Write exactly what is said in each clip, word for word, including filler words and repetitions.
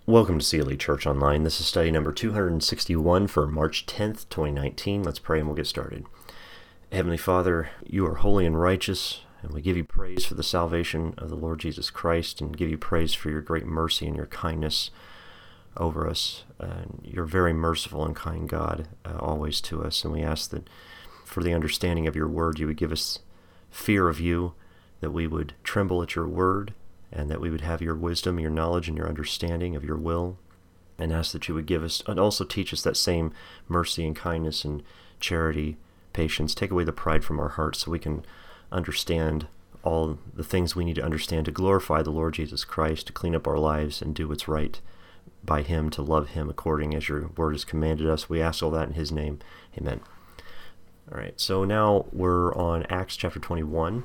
Welcome to C L E Church Online. This is study number two hundred sixty-one for March tenth, twenty nineteen. Let's pray and we'll get started. Heavenly Father, you are holy and righteous, and we give you praise for the salvation of the Lord Jesus Christ, and give you praise for your great mercy and your kindness over us. And you're very merciful and kind God, uh, always to us, and we ask that for the understanding of your word, you would give us fear of you, that we would tremble at your word, and that we would have your wisdom, your knowledge, and your understanding of your will, and ask that you would give us, and also teach us that same mercy and kindness and charity, patience. Take away the pride from our hearts so we can understand all the things we need to understand to glorify the Lord Jesus Christ, to clean up our lives and do what's right by him, to love him according as your word has commanded us. We ask all that in his name. Amen. All right, so now we're on Acts chapter twenty-one.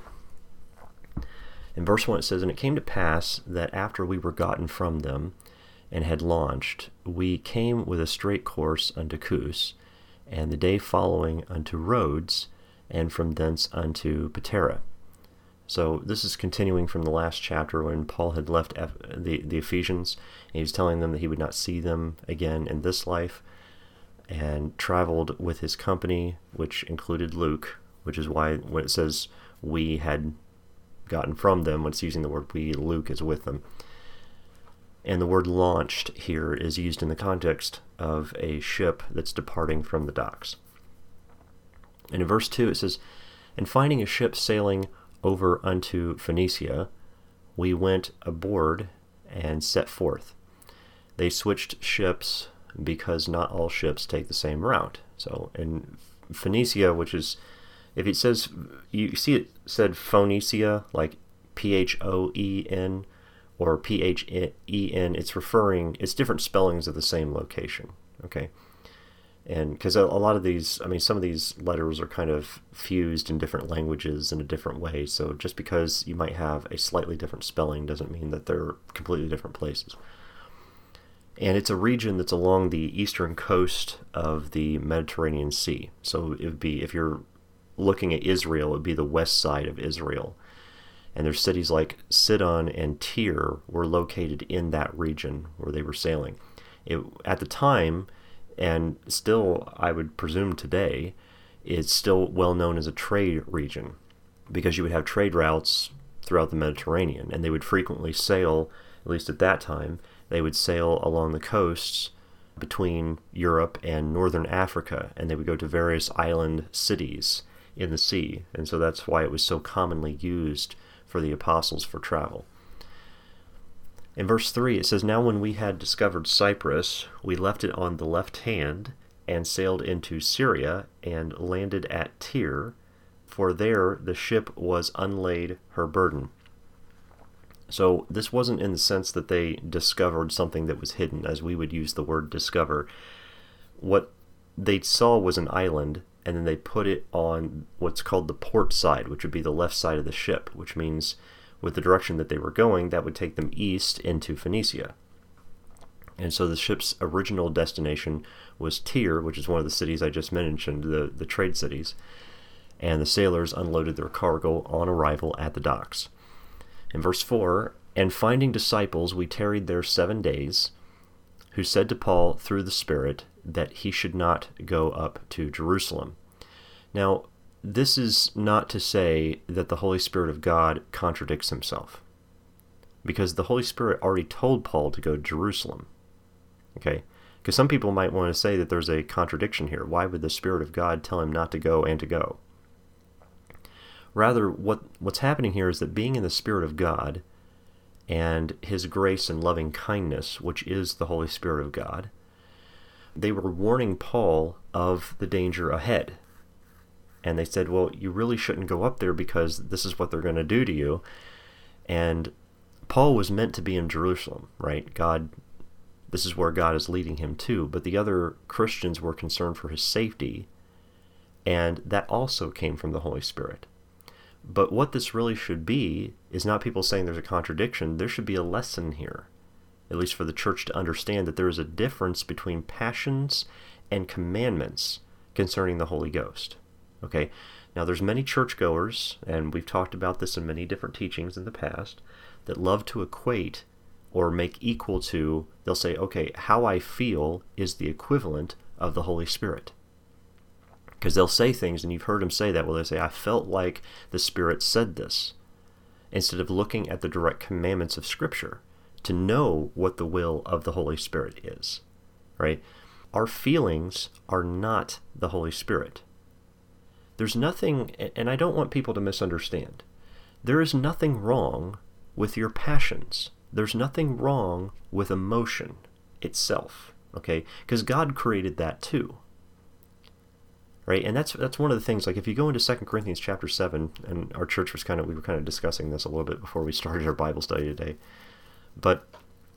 In verse one it says, "And it came to pass that after we were gotten from them, and had launched, we came with a straight course unto Cus, and the day following unto Rhodes, and from thence unto Patara." So this is continuing from the last chapter when Paul had left Eph- the, the Ephesians, and he was telling them that he would not see them again in this life, and traveled with his company, which included Luke, which is why when it says we had gotten from them, when it's using the word we, Luke is with them. And the word launched here is used in the context of a ship that's departing from the docks. And in verse two it says, "And finding a ship sailing over unto Phoenicia, we went aboard and set forth. They switched ships because not all ships take the same route." So in Phoenicia, which is, if it says, you see it said Phoenicia, like P H O E N or P H E N, it's referring, it's different spellings of the same location, okay? And because a, a lot of these, I mean, some of these letters are kind of fused in different languages in a different way, so just because you might have a slightly different spelling doesn't mean that they're completely different places. And it's a region that's along the eastern coast of the Mediterranean Sea. So it would be, if you're looking at Israel, it would be the west side of Israel. And there's cities like Sidon and Tyre were located in that region where they were sailing. It, at the time, and still I would presume today, it's still well known as a trade region, because you would have trade routes throughout the Mediterranean, and they would frequently sail, at least at that time, they would sail along the coasts between Europe and northern Africa, and they would go to various island cities in the sea, and so that's why it was so commonly used for the apostles for travel. In verse three it says, "Now when we had discovered Cyprus, we left it on the left hand, and sailed into Syria, and landed at Tyre, for there the ship was unlaid her burden." So this wasn't in the sense that they discovered something that was hidden, as we would use the word discover. What they saw was an island, and then they put it on what's called the port side, which would be the left side of the ship, which means with the direction that they were going, that would take them east into Phoenicia. And so the ship's original destination was Tyre, which is one of the cities I just mentioned, the, the trade cities, and the sailors unloaded their cargo on arrival at the docks. In verse four, "And finding disciples, we tarried there seven days, who said to Paul through the Spirit that he should not go up to Jerusalem." Now, this is not to say that the Holy Spirit of God contradicts himself, because the Holy Spirit already told Paul to go to Jerusalem. Okay? Because some people might want to say that there's a contradiction here. Why would the Spirit of God tell him not to go and to go? Rather, what what's happening here is that being in the Spirit of God and his grace and loving kindness, which is the Holy Spirit of God, they were warning Paul of the danger ahead. And they said, well, you really shouldn't go up there because this is what they're going to do to you. And Paul was meant to be in Jerusalem, right? God, this is where God is leading him to. But the other Christians were concerned for his safety, and that also came from the Holy Spirit. But what this really should be is not people saying there's a contradiction. There should be a lesson here, at least for the church to understand that there is a difference between passions and commandments concerning the Holy Ghost. Okay, now there's many churchgoers, and we've talked about this in many different teachings in the past, that love to equate or make equal to, they'll say, okay, how I feel is the equivalent of the Holy Spirit. Because they'll say things, and you've heard them say that, well, they say, I felt like the Spirit said this, instead of looking at the direct commandments of Scripture to know what the will of the Holy Spirit is, right? Our feelings are not the Holy Spirit. There's nothing, and I don't want people to misunderstand, there is nothing wrong with your passions. There's nothing wrong with emotion itself, okay? Because God created that too, right? And that's that's one of the things, like if you go into Second Corinthians chapter seven, and our church was kind of, we were kind of discussing this a little bit before we started our Bible study today, but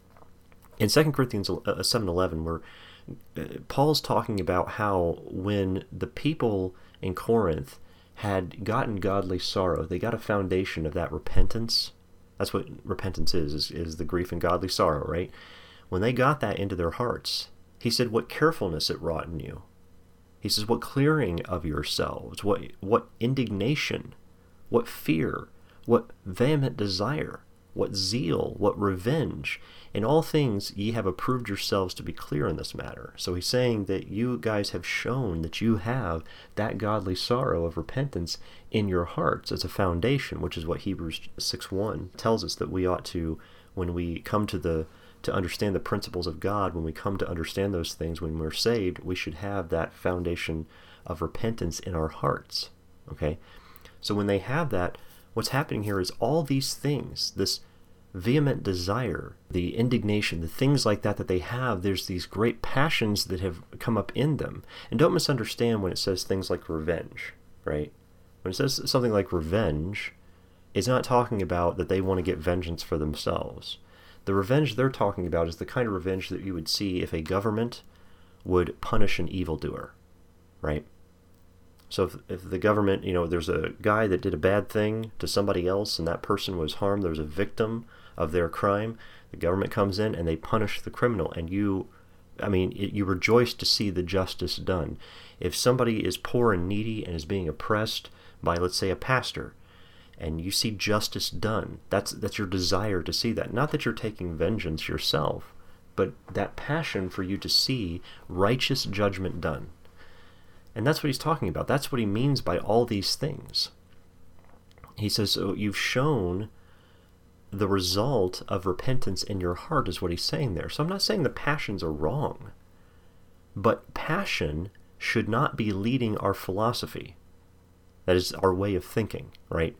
in Second Corinthians seven eleven, where Paul's talking about how when the people in Corinth had gotten godly sorrow, they got a foundation of that repentance. That's what repentance is, is, is the grief and godly sorrow, right? When they got that into their hearts, he said, what carefulness it wrought in you. He says, what clearing of yourselves, what what indignation, what fear, what vehement desire, what zeal, what revenge. In all things ye have approved yourselves to be clear in this matter. So he's saying that you guys have shown that you have that godly sorrow of repentance in your hearts as a foundation, which is what Hebrews six one tells us that we ought to, when we come to the to understand the principles of God, when we come to understand those things, when we're saved, we should have that foundation of repentance in our hearts. Okay? So when they have that, what's happening here is all these things, this vehement desire, the indignation, the things like that that they have, there's these great passions that have come up in them. And don't misunderstand when it says things like revenge, right? When it says something like revenge, it's not talking about that they want to get vengeance for themselves. The revenge they're talking about is the kind of revenge that you would see if a government would punish an evildoer, right? So if, if the government, you know, there's a guy that did a bad thing to somebody else and that person was harmed, there's a victim of their crime, the government comes in and they punish the criminal, and you, I mean, it, you rejoice to see the justice done. If somebody is poor and needy and is being oppressed by, let's say, a pastor, and you see justice done, that's that's your desire to see that. Not that you're taking vengeance yourself, but that passion for you to see righteous judgment done. And that's what he's talking about. That's what he means by all these things. He says, so you've shown the result of repentance in your heart is what he's saying there. So I'm not saying the passions are wrong, but passion should not be leading our philosophy. That is our way of thinking, right?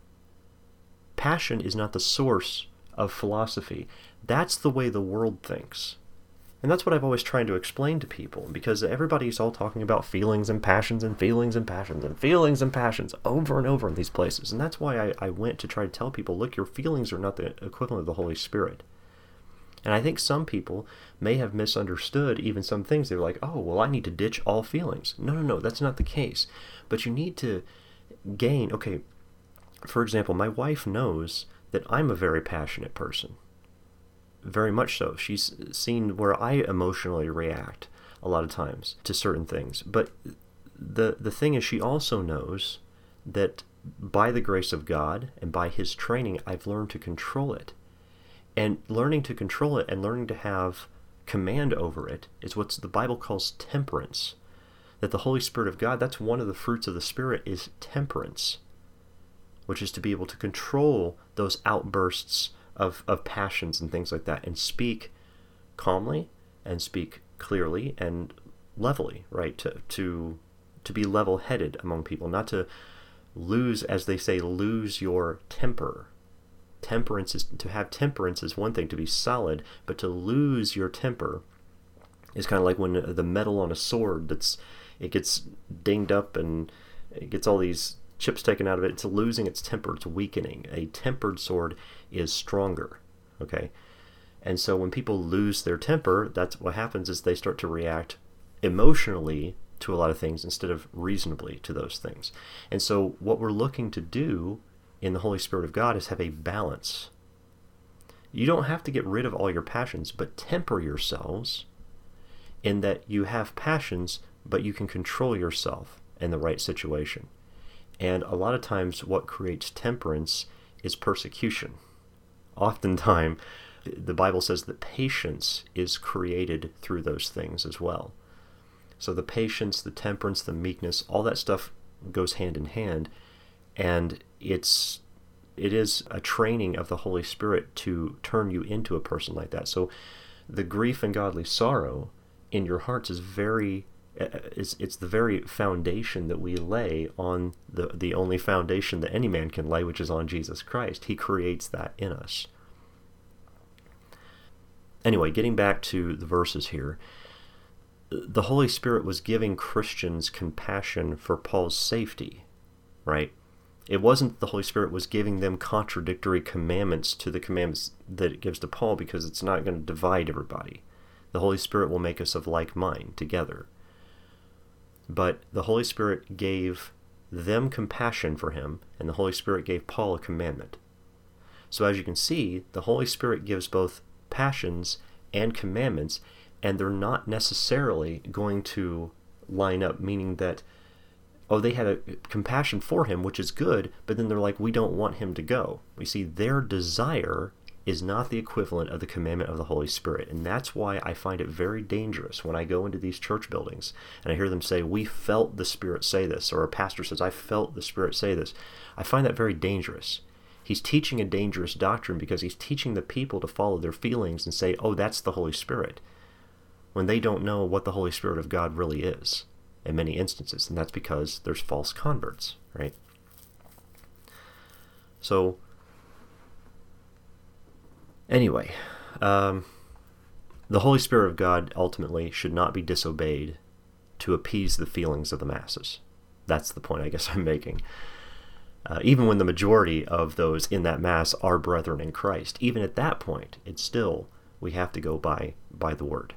Passion is not the source of philosophy. That's the way the world thinks. And that's what I've always tried to explain to people, because everybody's all talking about feelings and passions and feelings and passions and feelings and passions over and over in these places. And that's why I, I went to try to tell people, look, your feelings are not the equivalent of the Holy Spirit. And I think some people may have misunderstood even some things. They're like, oh, well, I need to ditch all feelings. No, no, no, that's not the case. But you need to gain, okay, for example, my wife knows that I'm a very passionate person. Very much so. She's seen where I emotionally react a lot of times to certain things. But the the thing is, she also knows that by the grace of God and by His training, I've learned to control it. And learning to control it and learning to have command over it is what the Bible calls temperance. That the Holy Spirit of God, that's one of the fruits of the Spirit, is temperance, which is to be able to control those outbursts of, of passions and things like that, and speak calmly and speak clearly and levelly, right? To to to be level-headed among people, not to lose, as they say, lose your temper. Temperance is, to have temperance is one thing, to be solid, but to lose your temper is kind of like when the metal on a sword, that's it gets dinged up and it gets all these chips taken out of it. It's losing its temper. It's weakening. A tempered sword is stronger. Okay, and so when people lose their temper, that's what happens is they start to react emotionally to a lot of things instead of reasonably to those things. And so what we're looking to do in the Holy Spirit of God is have a balance. You don't have to get rid of all your passions, but temper yourselves in that you have passions, but you can control yourself in the right situation. And a lot of times what creates temperance is persecution. Oftentimes, the Bible says that patience is created through those things as well. So the patience, the temperance, the meekness, all that stuff goes hand in hand, and it's it is a training of the Holy Spirit to turn you into a person like that. So the grief and godly sorrow in your hearts is very it's it's the very foundation that we lay on the the only foundation that any man can lay, which is on Jesus Christ. He creates that in us. Anyway, getting back to the verses here, the Holy Spirit was giving Christians compassion for Paul's safety, right? It wasn't the Holy Spirit was giving them contradictory commandments to the commandments that it gives to Paul, because it's not going to divide everybody. The Holy Spirit will make us of like mind together. But the Holy Spirit gave them compassion for him, and the Holy Spirit gave Paul a commandment. So as you can see, the Holy Spirit gives both passions and commandments, and they're not necessarily going to line up, meaning that, oh, they had a compassion for him, which is good, but then they're like, we don't want him to go. We see their desire is not the equivalent of the commandment of the Holy Spirit, and that's why I find it very dangerous when I go into these church buildings and I hear them say, we felt the Spirit say this, or a pastor says, I felt the Spirit say this. I find that very dangerous. He's teaching a dangerous doctrine because he's teaching the people to follow their feelings and say, oh, that's the Holy Spirit, when they don't know what the Holy Spirit of God really is in many instances, and that's because there's false converts, right? So, anyway, um, the Holy Spirit of God ultimately should not be disobeyed to appease the feelings of the masses. That's the point I guess I'm making. Uh, even when the majority of those in that mass are brethren in Christ, even at that point, it's still, we have to go by, by the word.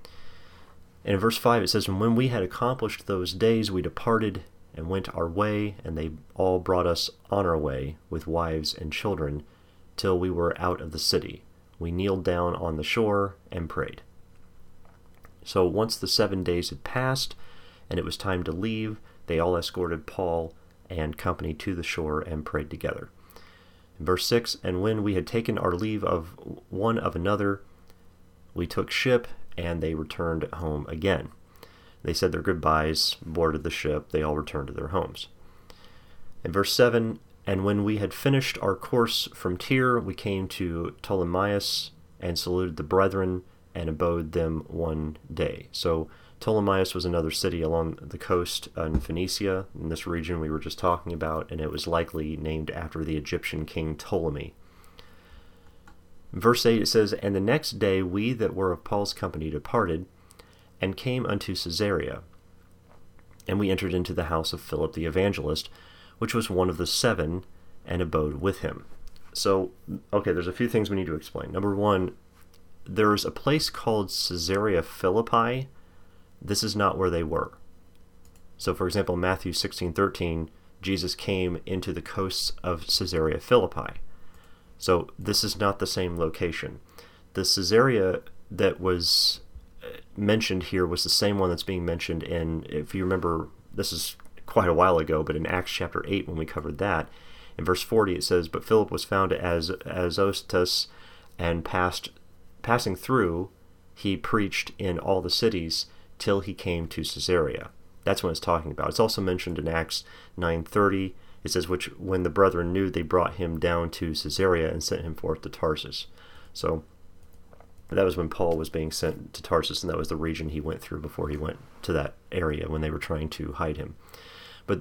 And in verse five it says, and when we had accomplished those days, we departed and went our way, and they all brought us on our way with wives and children, till we were out of the city. We kneeled down on the shore and prayed. So once the seven days had passed, and it was time to leave, they all escorted Paul and company to the shore and prayed together. In verse six, and when we had taken our leave of one of another, we took ship, and they returned home again. They said their goodbyes, boarded the ship, they all returned to their homes. In verse seven, and when we had finished our course from Tyre, we came to Ptolemais and saluted the brethren and abode them one day. So Ptolemais was another city along the coast in Phoenicia, in this region we were just talking about, and it was likely named after the Egyptian king Ptolemy. In verse eight it says, and the next day we that were of Paul's company departed, and came unto Caesarea. And we entered into the house of Philip the evangelist, which was one of the seven, and abode with him. So, okay, there's a few things we need to explain. Number one, there's a place called Caesarea Philippi. This is not where they were. So, for example, Matthew sixteen thirteen, Jesus came into the coasts of Caesarea Philippi. So this is not the same location. The Caesarea that was mentioned here was the same one that's being mentioned in, if you remember, this is quite a while ago, but in Acts chapter eight when we covered that, in verse forty it says, but Philip was found at Azotus, and passed, passing through, he preached in all the cities till he came to Caesarea. That's what it's talking about. It's also mentioned in Acts nine thirty. It says, which when the brethren knew, they brought him down to Caesarea and sent him forth to Tarsus. So that was when Paul was being sent to Tarsus, and that was the region he went through before he went to that area when they were trying to hide him. But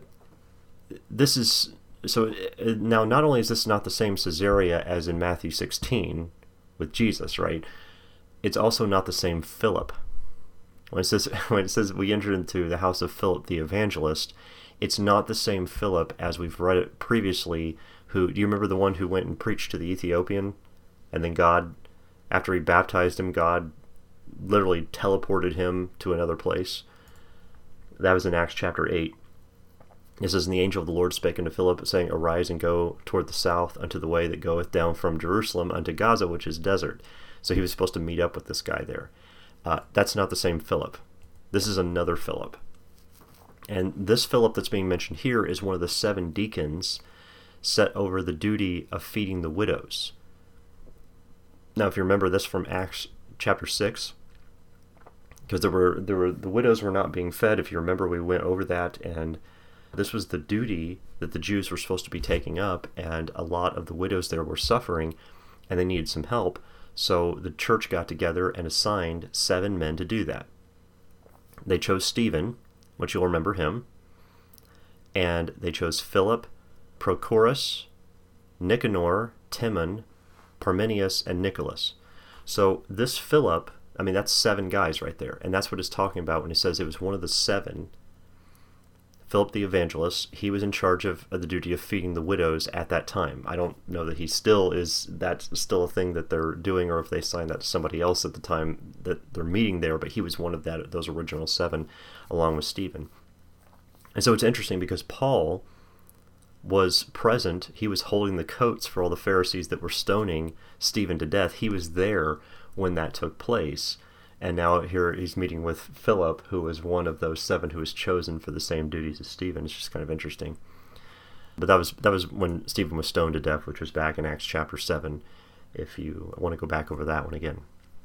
this is, so now not only is this not the same Caesarea as in Matthew sixteen with Jesus, right? It's also not the same Philip. When it says, when it says we entered into the house of Philip the evangelist, it's not the same Philip as we've read it previously. Who, do you remember the one who went and preached to the Ethiopian, and then God, after he baptized him, God literally teleported him to another place? That was in Acts chapter eight. It says, and the angel of the Lord spake unto Philip, saying, arise and go toward the south unto the way that goeth down from Jerusalem unto Gaza, which is desert. So he was supposed to meet up with this guy there. Uh, that's not the same Philip. This is another Philip. And this Philip that's being mentioned here is one of the seven deacons set over the duty of feeding the widows. Now, if you remember this from Acts chapter six, because there were there were the widows were not being fed. If you remember, we went over that, and this was the duty that the Jews were supposed to be taking up, and a lot of the widows there were suffering, and they needed some help. So the church got together and assigned seven men to do that. They chose Stephen, which you'll remember him, and they chose Philip, Prochorus, Nicanor, Timon, Parmenius, and Nicholas. So this Philip, I mean, that's seven guys right there, and that's what it's talking about when it says it was one of the seven. Philip the evangelist, he was in charge of, of the duty of feeding the widows at that time. I don't know that he still is, that's still a thing that they're doing, or if they signed that to somebody else at the time that they're meeting there, but he was one of that those original seven, along with Stephen. And so it's interesting because Paul was present. He was holding the coats for all the Pharisees that were stoning Stephen to death. He was there when that took place. And now here he's meeting with Philip, who was one of those seven who was chosen for the same duties as Stephen. It's just kind of interesting. But that was that was when Stephen was stoned to death, which was back in Acts chapter seven, if you want to go back over that one again.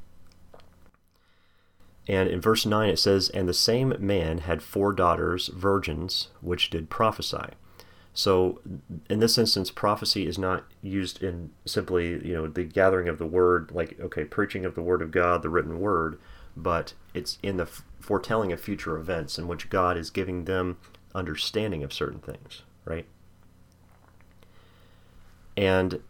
And in verse nine it says, "And the same man had four daughters, virgins, which did prophesy." So in this instance, prophecy is not used in simply, you know, the gathering of the word, like, okay, preaching of the word of God, the written word, but it's in the foretelling of future events in which God is giving them understanding of certain things, right? And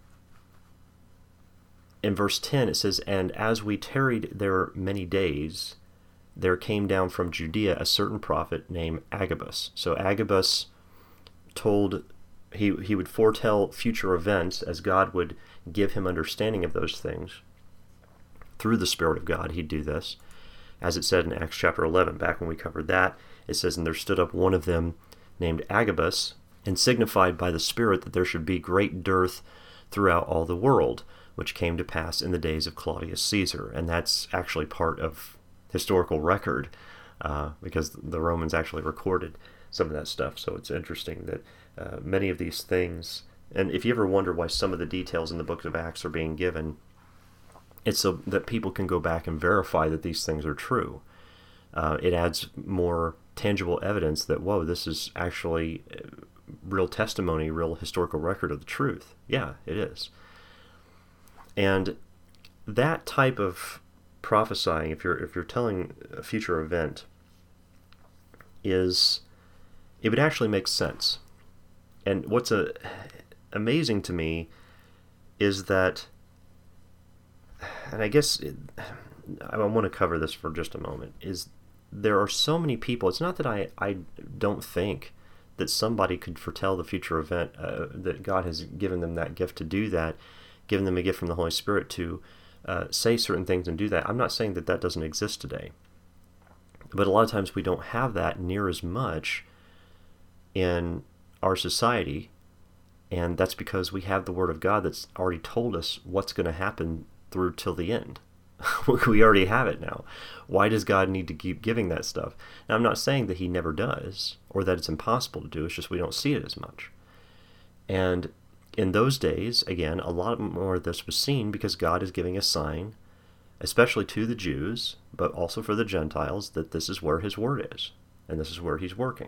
in verse ten it says, "And as we tarried there many days, there came down from Judea a certain prophet named Agabus." So Agabus told he he would foretell future events as God would give him understanding of those things. Through the Spirit of God, he'd do this. As it said in Acts chapter eleven, back when we covered that, it says, "And there stood up one of them named Agabus, and signified by the Spirit that there should be great dearth throughout all the world, which came to pass in the days of Claudius Caesar." And that's actually part of historical record, uh, because the Romans actually recorded some of that stuff. So it's interesting that uh, many of these things, and if you ever wonder why some of the details in the book of Acts are being given, it's so that people can go back and verify that these things are true. Uh, it adds more tangible evidence that, whoa, this is actually real testimony, real historical record of the truth. Yeah, it is. And that type of prophesying, if you're if you're telling a future event, is it would actually make sense. And what's a, amazing to me is that, and I guess it, I want to cover this for just a moment, is there are so many people. It's not that I, I don't think that somebody could foretell the future event, uh, that God has given them that gift to do that, given them a gift from the Holy Spirit to uh, say certain things and do that. I'm not saying that that doesn't exist today. But a lot of times we don't have that near as much in our society, and that's because we have the Word of God that's already told us what's going to happen through till the end. We already have it now. Why does God need to keep giving that stuff? Now, I'm not saying that He never does, or that it's impossible to do. It's just we don't see it as much. And in those days, again, a lot more of this was seen because God is giving a sign, especially to the Jews, but also for the Gentiles, that this is where His Word is, and this is where He's working.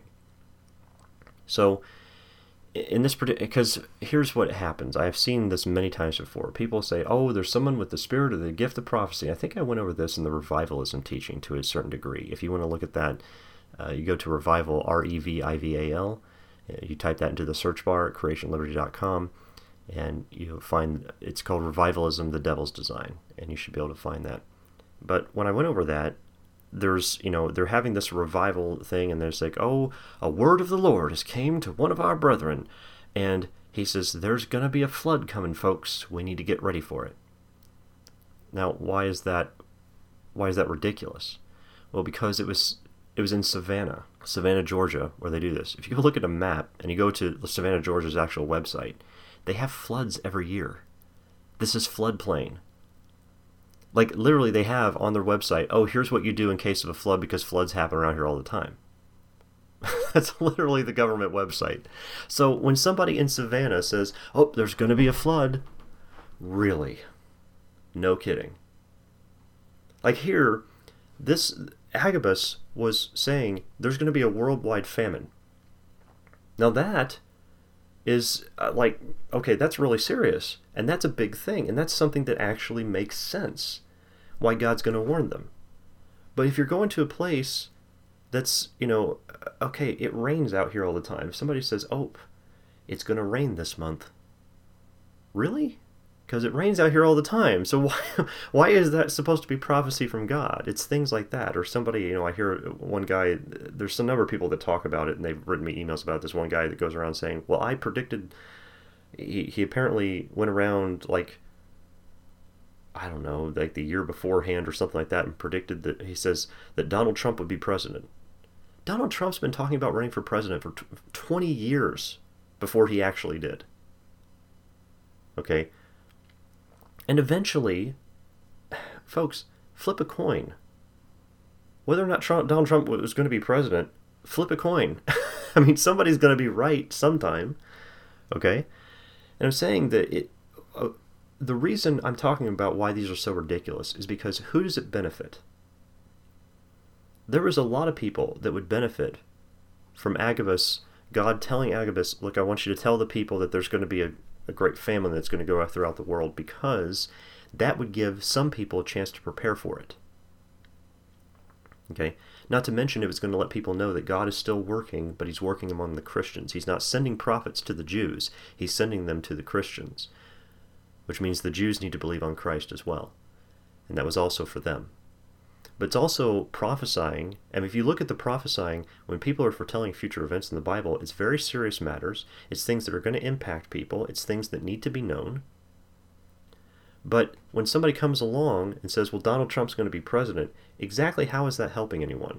So, in this particular, because here's what happens. I have seen this many times before. People say, oh, there's someone with the spirit or the gift of prophecy. I think I went over this in the revivalism teaching to a certain degree. If you want to look at that, uh, you go to Revival, R E V I V A L. You type that into the search bar at creation liberty dot com, and you'll find it's called Revivalism, the Devil's Design, and you should be able to find that. But when I went over that, there's, you know, they're having this revival thing, and there's like, oh, a word of the Lord has came to one of our brethren, and he says, there's going to be a flood coming, folks. We need to get ready for it. Now, why is that, why is that ridiculous? Well, because it was, it was in Savannah, Savannah, Georgia, where they do this. If you look at a map, and you go to Savannah, Georgia's actual website, they have floods every year. This is floodplain. Like, literally, they have on their website, oh, here's what you do in case of a flood, because floods happen around here all the time. That's literally the government website. So when somebody in Savannah says, oh, there's going to be a flood, really? No kidding. Like here, this Agabus was saying there's going to be a worldwide famine. Now that is uh, like, okay, that's really serious. And that's a big thing. And that's something that actually makes sense why God's going to warn them. But if you're going to a place that's, you know, okay, it rains out here all the time. If somebody says, oh, it's going to rain this month. Really? Because it rains out here all the time. So why why is that supposed to be prophecy from God? It's things like that. Or somebody, you know, I hear one guy, there's a number of people that talk about it, and they've written me emails about this one guy that goes around saying, well, I predicted, he, he apparently went around like, I don't know, like the year beforehand or something like that, and predicted that, he says, that Donald Trump would be president. Donald Trump's been talking about running for president for twenty years before he actually did. Okay? And eventually, folks, flip a coin. Whether or not Trump, Donald Trump was going to be president, flip a coin. I mean, somebody's going to be right sometime. Okay? And I'm saying that it, uh, the reason I'm talking about why these are so ridiculous is because who does it benefit? There was a lot of people that would benefit from Agabus, God telling Agabus, look, I want you to tell the people that there's going to be a a great famine that's going to go out throughout the world, because that would give some people a chance to prepare for it. Okay? Not to mention it was going to let people know that God is still working, but he's working among the Christians. He's not sending prophets to the Jews. He's sending them to the Christians, which means the Jews need to believe on Christ as well. And that was also for them. But it's also prophesying, and if you look at the prophesying, when people are foretelling future events in the Bible, it's very serious matters. It's things that are going to impact people. It's things that need to be known. But when somebody comes along and says, well, Donald Trump's going to be president, exactly how is that helping anyone?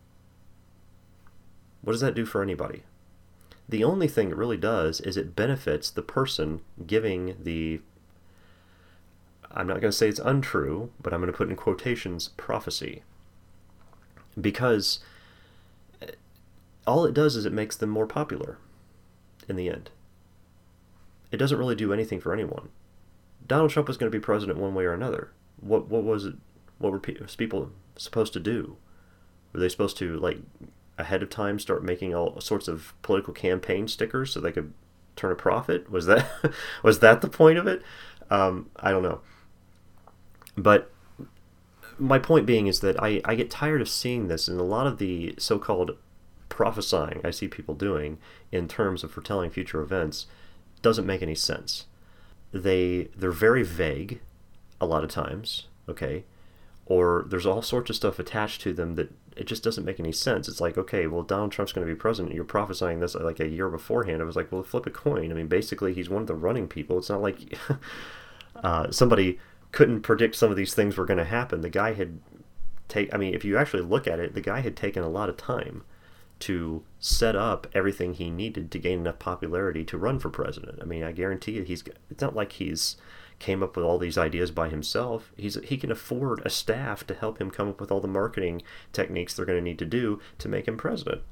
What does that do for anybody? The only thing it really does is it benefits the person giving the, I'm not going to say it's untrue, but I'm going to put in quotations, prophecy. Because all it does is it makes them more popular in the end. It doesn't really do anything for anyone. Donald Trump was going to be president one way or another. What what was it? What were people supposed to do? Were they supposed to, like, ahead of time start making all sorts of political campaign stickers so they could turn a profit? Was that was that the point of it? Um, I don't know. But my point being is that I, I get tired of seeing this in a lot of the so-called prophesying I see people doing in terms of foretelling future events. Doesn't make any sense. They, they're very vague a lot of times, okay? Or there's all sorts of stuff attached to them that it just doesn't make any sense. It's like, okay, well, Donald Trump's going to be president. You're prophesying this like a year beforehand. I was like, well, flip a coin. I mean, basically, he's one of the running people. It's not like uh, somebody couldn't predict some of these things were going to happen. The guy had take. I mean, if you actually look at it, the guy had taken a lot of time to set up everything he needed to gain enough popularity to run for president. I mean, I guarantee you, he's. It's not like he's came up with all these ideas by himself. He's he can afford a staff to help him come up with all the marketing techniques they're going to need to do to make him president.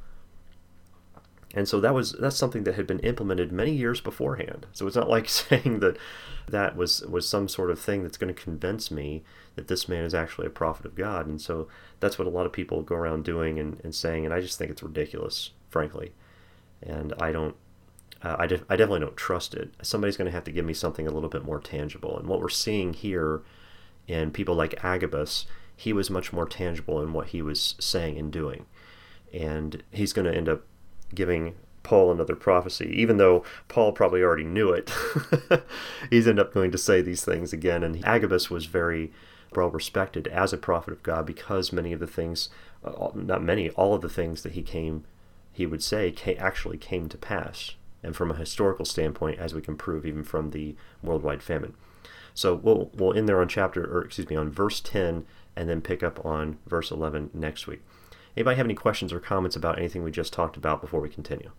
And so that was that's something that had been implemented many years beforehand. So it's not like saying that that was was some sort of thing that's going to convince me that this man is actually a prophet of God. And so that's what a lot of people go around doing and, and saying, and I just think it's ridiculous, frankly. And I don't, uh, I, def- I definitely don't trust it. Somebody's going to have to give me something a little bit more tangible. And what we're seeing here in people like Agabus, he was much more tangible in what he was saying and doing. And he's going to end up giving Paul another prophecy, even though Paul probably already knew it. He's ended up going to say these things again. And Agabus was very well respected as a prophet of God because many of the things, uh, not many, all of the things that he came, he would say, came, actually came to pass. And from a historical standpoint, as we can prove even from the worldwide famine. So we'll we'll end there on chapter, or excuse me, on verse ten, and then pick up on verse eleven next week. Anybody have any questions or comments about anything we just talked about before we continue?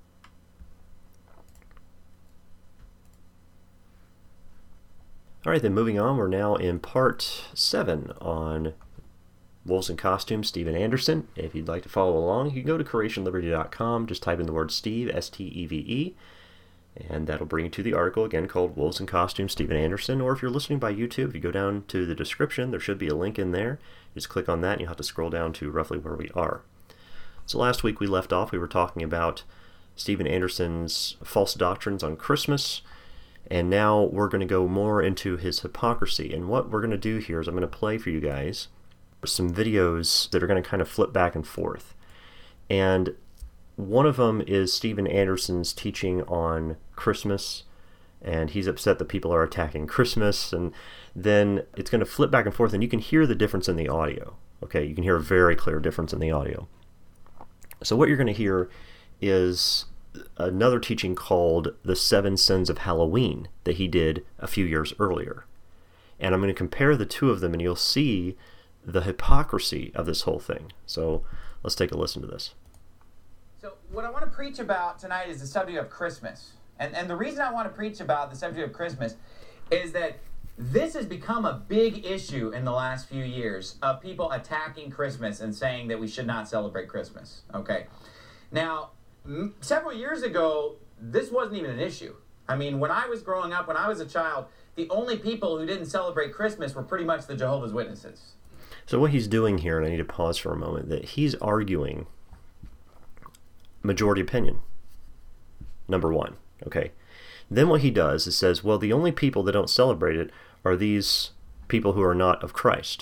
All right, then moving on, we're now in part seven on Wolves in Costume, Steven Anderson. If you'd like to follow along, you can go to creation liberty dot com, just type in the word Steve, S T E V E, And that'll bring you to the article, again, called Wolves in Costume, Steven Anderson. Or if you're listening by YouTube, if you go down to the description, there should be a link in there. Just click on that, and you'll have to scroll down to roughly where we are. So last week we left off, we were talking about Steven Anderson's false doctrines on Christmas. And now we're going to go more into his hypocrisy. And what we're going to do here is I'm going to play for you guys some videos that are going to kind of flip back and forth. And one of them is Steven Anderson's teaching on Christmas, and he's upset that people are attacking Christmas, and then it's going to flip back and forth, and you can hear the difference in the audio. Okay, you can hear a very clear difference in the audio. So what you're going to hear is another teaching called The Seven Sins of Halloween that he did a few years earlier. And I'm going to compare the two of them, and you'll see the hypocrisy of this whole thing. So let's take a listen to this. So what I want to preach about tonight is the subject of Christmas. And, and the reason I want to preach about the subject of Christmas is that this has become a big issue in the last few years of people attacking Christmas and saying that we should not celebrate Christmas. Okay. Now, m- several years ago, this wasn't even an issue. I mean, when I was growing up, when I was a child, the only people who didn't celebrate Christmas were pretty much the Jehovah's Witnesses. So what he's doing here, and I need to pause for a moment, that he's arguing majority opinion, number one. Okay. Then what he does is says, well, the only people that don't celebrate it are these people who are not of Christ.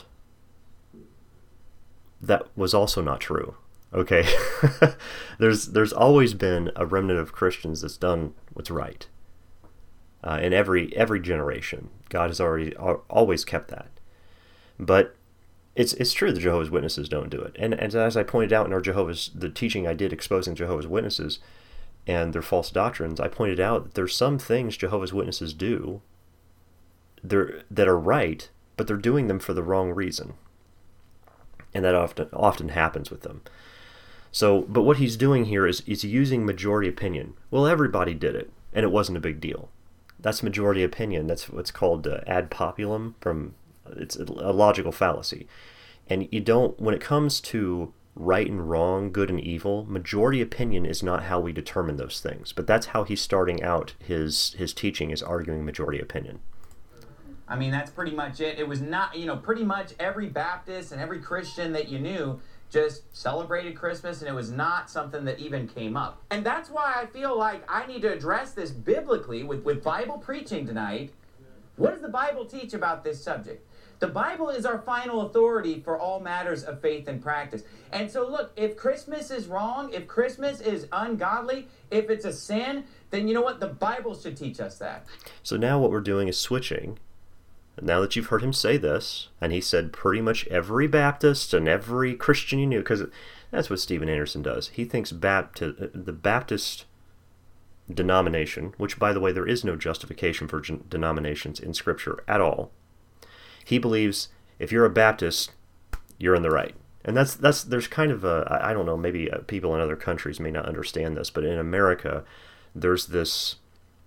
That was also not true. Okay. there's there's always been a remnant of Christians that's done what's right. Uh, in every every generation, God has already always kept that. But It's it's true the Jehovah's Witnesses don't do it. And, and as I pointed out in our Jehovah's, the teaching I did exposing Jehovah's Witnesses and their false doctrines, I pointed out that there's some things Jehovah's Witnesses do they're, that are right, but they're doing them for the wrong reason. And that often often happens with them. So, but what he's doing here is, is using majority opinion. Well, everybody did it, and it wasn't a big deal. That's majority opinion. That's what's called uh, ad populum from... It's a logical fallacy. And you don't, when it comes to right and wrong, good and evil, majority opinion is not how we determine those things. But that's how he's starting out his his teaching, is arguing majority opinion. I mean, that's pretty much it. It was not, you know, pretty much every Baptist and every Christian that you knew just celebrated Christmas, and it was not something that even came up. And that's why I feel like I need to address this biblically with, with Bible preaching tonight. What does the Bible teach about this subject? The Bible is our final authority for all matters of faith and practice. And so look, if Christmas is wrong, if Christmas is ungodly, if it's a sin, then you know what? The Bible should teach us that. So now what we're doing is switching. Now that you've heard him say this, and he said pretty much every Baptist and every Christian you knew, because that's what Steven Anderson does. He thinks Baptist, the Baptist denomination, which by the way, there is no justification for denominations in Scripture at all. He believes if you're a Baptist, you're in the right. And that's, that's there's kind of a, I don't know, maybe people in other countries may not understand this, but in America, there's this,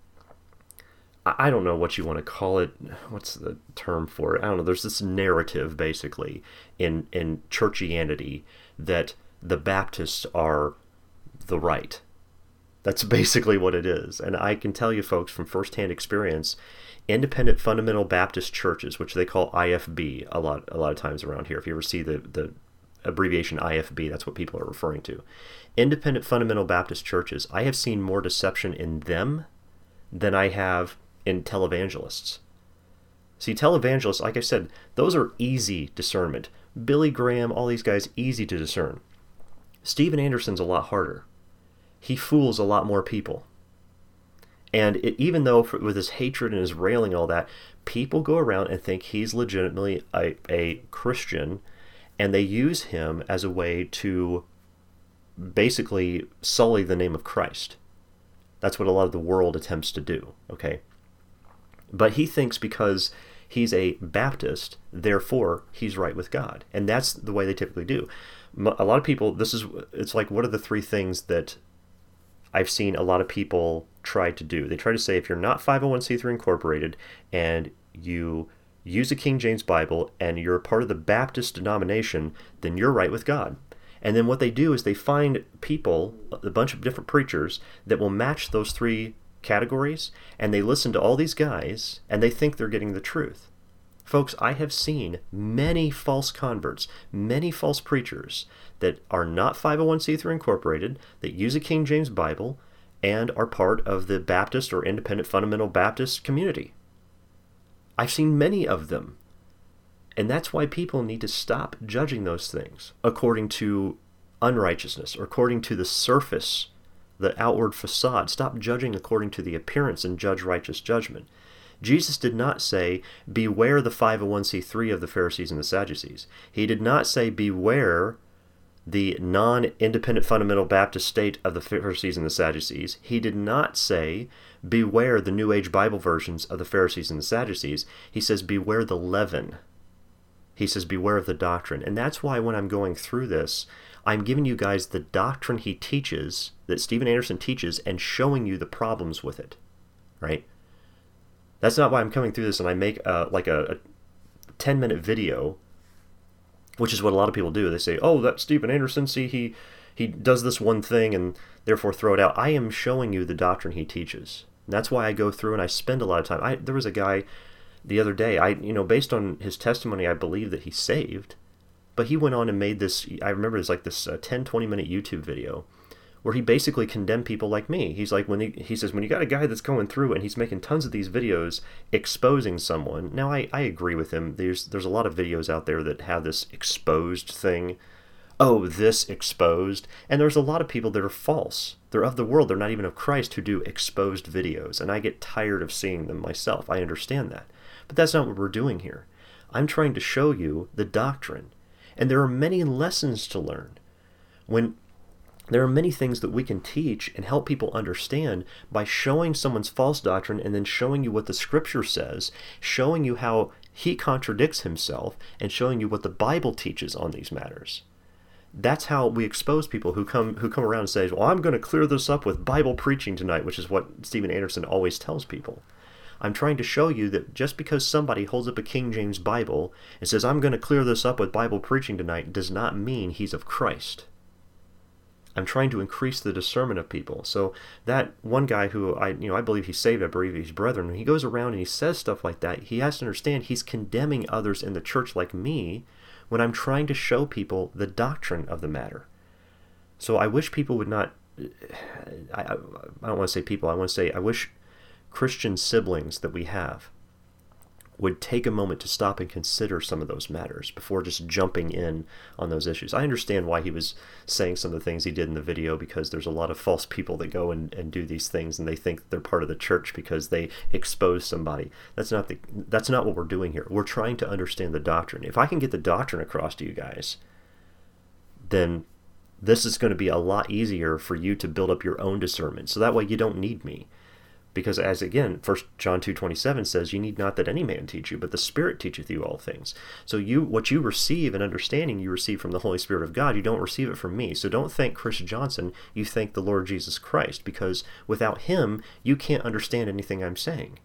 I don't know what you want to call it, what's the term for it? I don't know, there's this narrative, basically, in, in churchianity that the Baptists are the right. That's basically what it is. And I can tell you, folks, from firsthand experience, Independent Fundamental Baptist churches, which they call I F B a lot a lot of times around here. If you ever see the, the abbreviation I F B, that's what people are referring to. Independent Fundamental Baptist churches, I have seen more deception in them than I have in televangelists. See, televangelists, like I said, those are easy discernment. Billy Graham, all these guys, easy to discern. Steven Anderson's a lot harder. He fools a lot more people. And it, even though for, with his hatred and his railing and all that, people go around and think he's legitimately a, a Christian, and they use him as a way to basically sully the name of Christ. That's what a lot of the world attempts to do, okay? But he thinks because he's a Baptist, therefore he's right with God. And that's the way they typically do. A lot of people, this is, it's like, what are the three things that I've seen a lot of people try to do? They try to say, if you're not five oh one c three incorporated and you use a King James Bible and you're a part of the Baptist denomination, then you're right with God. And then what they do is they find people, a bunch of different preachers, that will match those three categories, and they listen to all these guys, and they think they're getting the truth. Folks, I have seen many false converts, many false preachers that are not five oh one c three incorporated, that use a King James Bible, and are part of the Baptist or Independent Fundamental Baptist community. I've seen many of them. And that's why people need to stop judging those things according to unrighteousness or according to the surface, the outward facade. Stop judging according to the appearance and judge righteous judgment. Jesus did not say, beware the five oh one c three of the Pharisees and the Sadducees. He did not say, beware the non-independent fundamental Baptist state of the Pharisees and the Sadducees. He did not say, beware the New Age Bible versions of the Pharisees and the Sadducees. He says, beware the leaven. He says, beware of the doctrine. And that's why when I'm going through this, I'm giving you guys the doctrine he teaches, that Steven Anderson teaches, and showing you the problems with it, right? That's not why I'm coming through this and I make uh, like a, a ten-minute video, which is what a lot of people do. They say, oh, that Steven Anderson, see, he, he does this one thing and therefore throw it out. I am showing you the doctrine he teaches. And that's why I go through and I spend a lot of time. I, there was a guy the other day, I you know, based on his testimony, I believe that he's saved, but he went on and made this, I remember it was like this uh, ten, twenty minute YouTube video where he basically condemned people like me. He's like, when he, he says, when you got a guy that's going through and he's making tons of these videos exposing someone. Now, I, I agree with him. There's, there's a lot of videos out there that have this exposed thing. Oh, this exposed. And there's a lot of people that are false. They're of the world. They're not even of Christ who do exposed videos. And I get tired of seeing them myself. I understand that. But that's not what we're doing here. I'm trying to show you the doctrine. And there are many lessons to learn. When there are many things that we can teach and help people understand by showing someone's false doctrine and then showing you what the Scripture says, showing you how he contradicts himself, and showing you what the Bible teaches on these matters. That's how we expose people who come who come around and say, well, I'm going to clear this up with Bible preaching tonight, which is what Steven Anderson always tells people. I'm trying to show you that just because somebody holds up a King James Bible and says, I'm going to clear this up with Bible preaching tonight, does not mean he's of Christ. I'm trying to increase the discernment of people. So that one guy who I, you know, I believe he's saved, I believe he's brethren, when he goes around and he says stuff like that, he has to understand he's condemning others in the church like me when I'm trying to show people the doctrine of the matter. So I wish people would not, I, I, I don't want to say people, I want to say I wish Christian siblings that we have would take a moment to stop and consider some of those matters before just jumping in on those issues. I understand why he was saying some of the things he did in the video, because there's a lot of false people that go and, and do these things and they think they're part of the church because they expose somebody. That's not the that's not what we're doing here. We're trying to understand the doctrine. If I can get the doctrine across to you guys, then this is going to be a lot easier for you to build up your own discernment. So that way you don't need me. Because as again, First John two twenty-seven says, you need not that any man teach you, but the Spirit teacheth you all things. So you, what you receive in understanding, you receive from the Holy Spirit of God. You don't receive it from me. So don't thank Chris Johnson, you thank the Lord Jesus Christ, because without him, you can't understand anything I'm saying.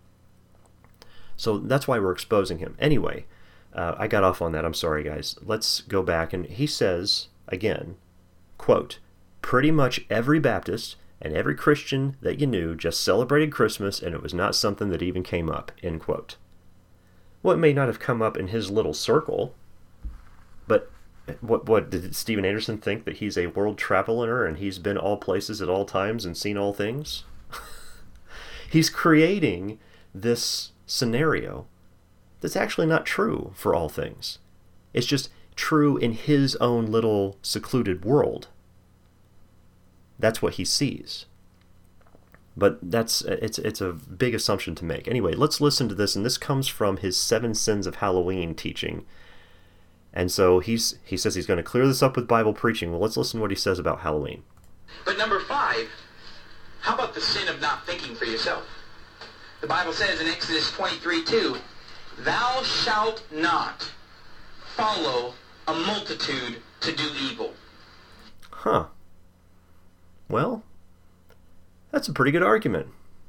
So that's why we're exposing him. Anyway, uh, I got off on that. I'm sorry, guys. Let's go back. And he says, again, quote, pretty much every Baptist and every Christian that you knew just celebrated Christmas, and it was not something that even came up, end quote. Well, it may not have come up in his little circle, but what, what did Steven Anderson think that he's a world traveler and he's been all places at all times and seen all things? He's creating this scenario that's actually not true for all things. It's just true in his own little secluded world. That's what he sees. But that's it's it's a big assumption to make. Anyway, let's listen to this, and this comes from his Seven Sins of Halloween teaching. And so he's he says he's going to clear this up with Bible preaching. Well, let's listen to what he says about Halloween. But number five, how about the sin of not thinking for yourself? The Bible says in Exodus twenty-three two, thou shalt not follow a multitude to do evil. Huh. Well, that's a pretty good argument.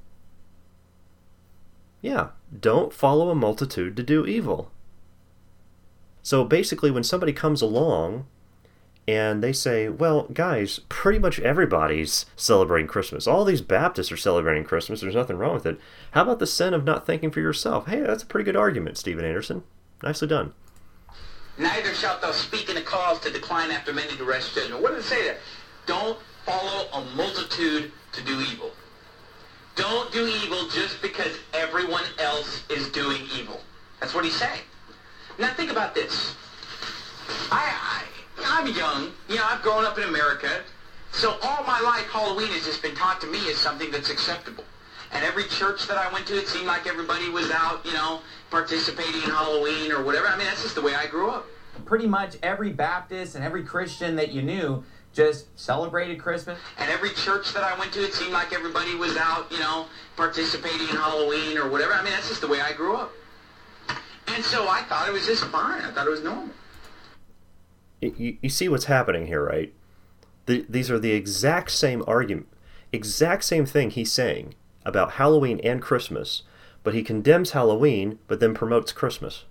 Yeah, don't follow a multitude to do evil. So basically, when somebody comes along and they say, well, guys, pretty much everybody's celebrating Christmas. All these Baptists are celebrating Christmas. There's nothing wrong with it. How about the sin of not thinking for yourself? Hey, that's a pretty good argument, Steven Anderson. Nicely done. Neither shalt thou speak in a cause to decline after many to rest judgment. What does it say there? Don't follow a multitude to do evil. Don't do evil just because everyone else is doing evil. That's what he's saying. Now think about this. I, I, I'm young. You know, I've grown up in America. So all my life, Halloween has just been taught to me as something that's acceptable. And every church that I went to, it seemed like everybody was out, you know, participating in Halloween or whatever. I mean, that's just the way I grew up. Pretty much every Baptist and every Christian that you knew just celebrated Christmas. And every church that I went to, it seemed like everybody was out, you know, participating in Halloween or whatever. I mean, that's just the way I grew up. And so I thought it was just fine. I thought it was normal. You, you see what's happening here, right? The, these are the exact same argument, exact same thing he's saying about Halloween and Christmas, but he condemns Halloween, but then promotes Christmas.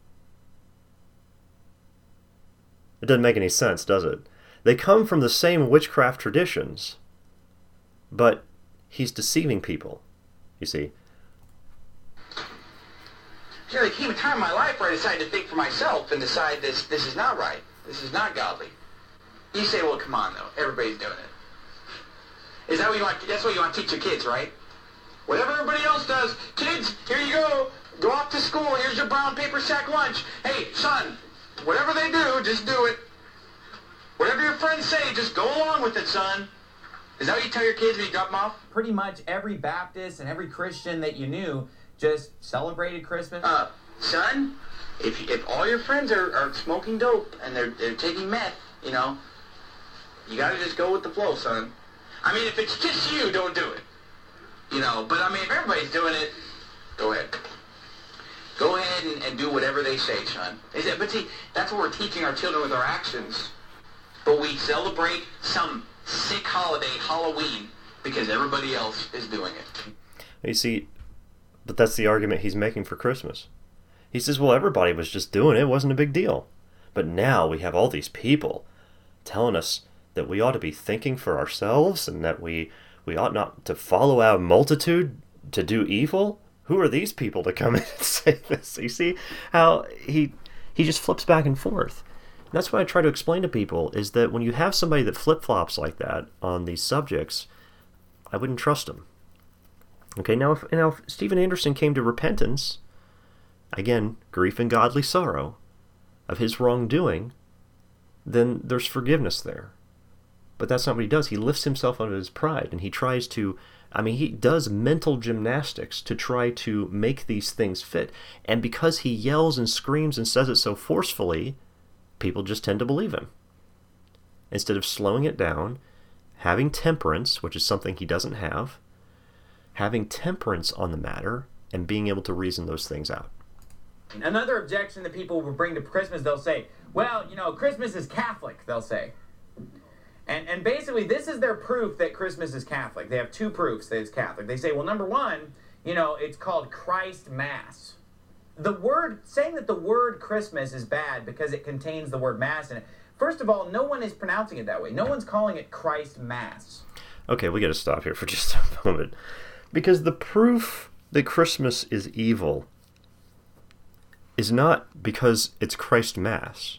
It doesn't make any sense, does it? They come from the same witchcraft traditions, but he's deceiving people, you see. You know, there came a time in my life where I decided to think for myself and decide this this is not right. This is not godly. You say, well, come on, though. Everybody's doing it. Is that what you want? That's what you want to teach your kids, right? Whatever everybody else does. Kids, here you go. Go off to school. Here's your brown paper sack lunch. Hey, son, whatever they do, just do it. Whatever your friends say, just go along with it, son. Is that what you tell your kids when you drop them off? Pretty much every Baptist and every Christian that you knew just celebrated Christmas. Uh, son, if if all your friends are, are smoking dope and they're they're taking meth, you know, you gotta just go with the flow, son. I mean, if it's just you, don't do it. You know, but I mean, if everybody's doing it, go ahead. Go ahead and, and do whatever they say, son. Is it, but see, that's what we're teaching our children with our actions. But we celebrate some sick holiday, Halloween, because everybody else is doing it. You see, but that's the argument he's making for Christmas. He says, well, everybody was just doing it. It wasn't a big deal. But now we have all these people telling us that we ought to be thinking for ourselves and that we, we ought not to follow our multitude to do evil. Who are these people to come in and say this? You see how he he just flips back and forth. And that's what I try to explain to people, is that when you have somebody that flip-flops like that on these subjects, I wouldn't trust him. Okay, now if, now if Steven Anderson came to repentance, again, grief and godly sorrow of his wrongdoing, then there's forgiveness there. But that's not what he does. He lifts himself out of his pride, and he tries to, I mean, he does mental gymnastics to try to make these things fit. And because he yells and screams and says it so forcefully, people just tend to believe him. Instead of slowing it down, having temperance, which is something he doesn't have, having temperance on the matter, and being able to reason those things out. Another objection that people will bring to Christmas, they'll say, well, you know, Christmas is Catholic, they'll say. And and basically, this is their proof that Christmas is Catholic. They have two proofs that it's Catholic. They say, well, number one, you know, it's called Christ Mass. The word, saying that the word Christmas is bad because it contains the word Mass in it, first of all, no one is pronouncing it that way. No one's calling it Christ Mass. Okay, we got to stop here for just a moment. Because the proof that Christmas is evil is not because it's Christ Mass.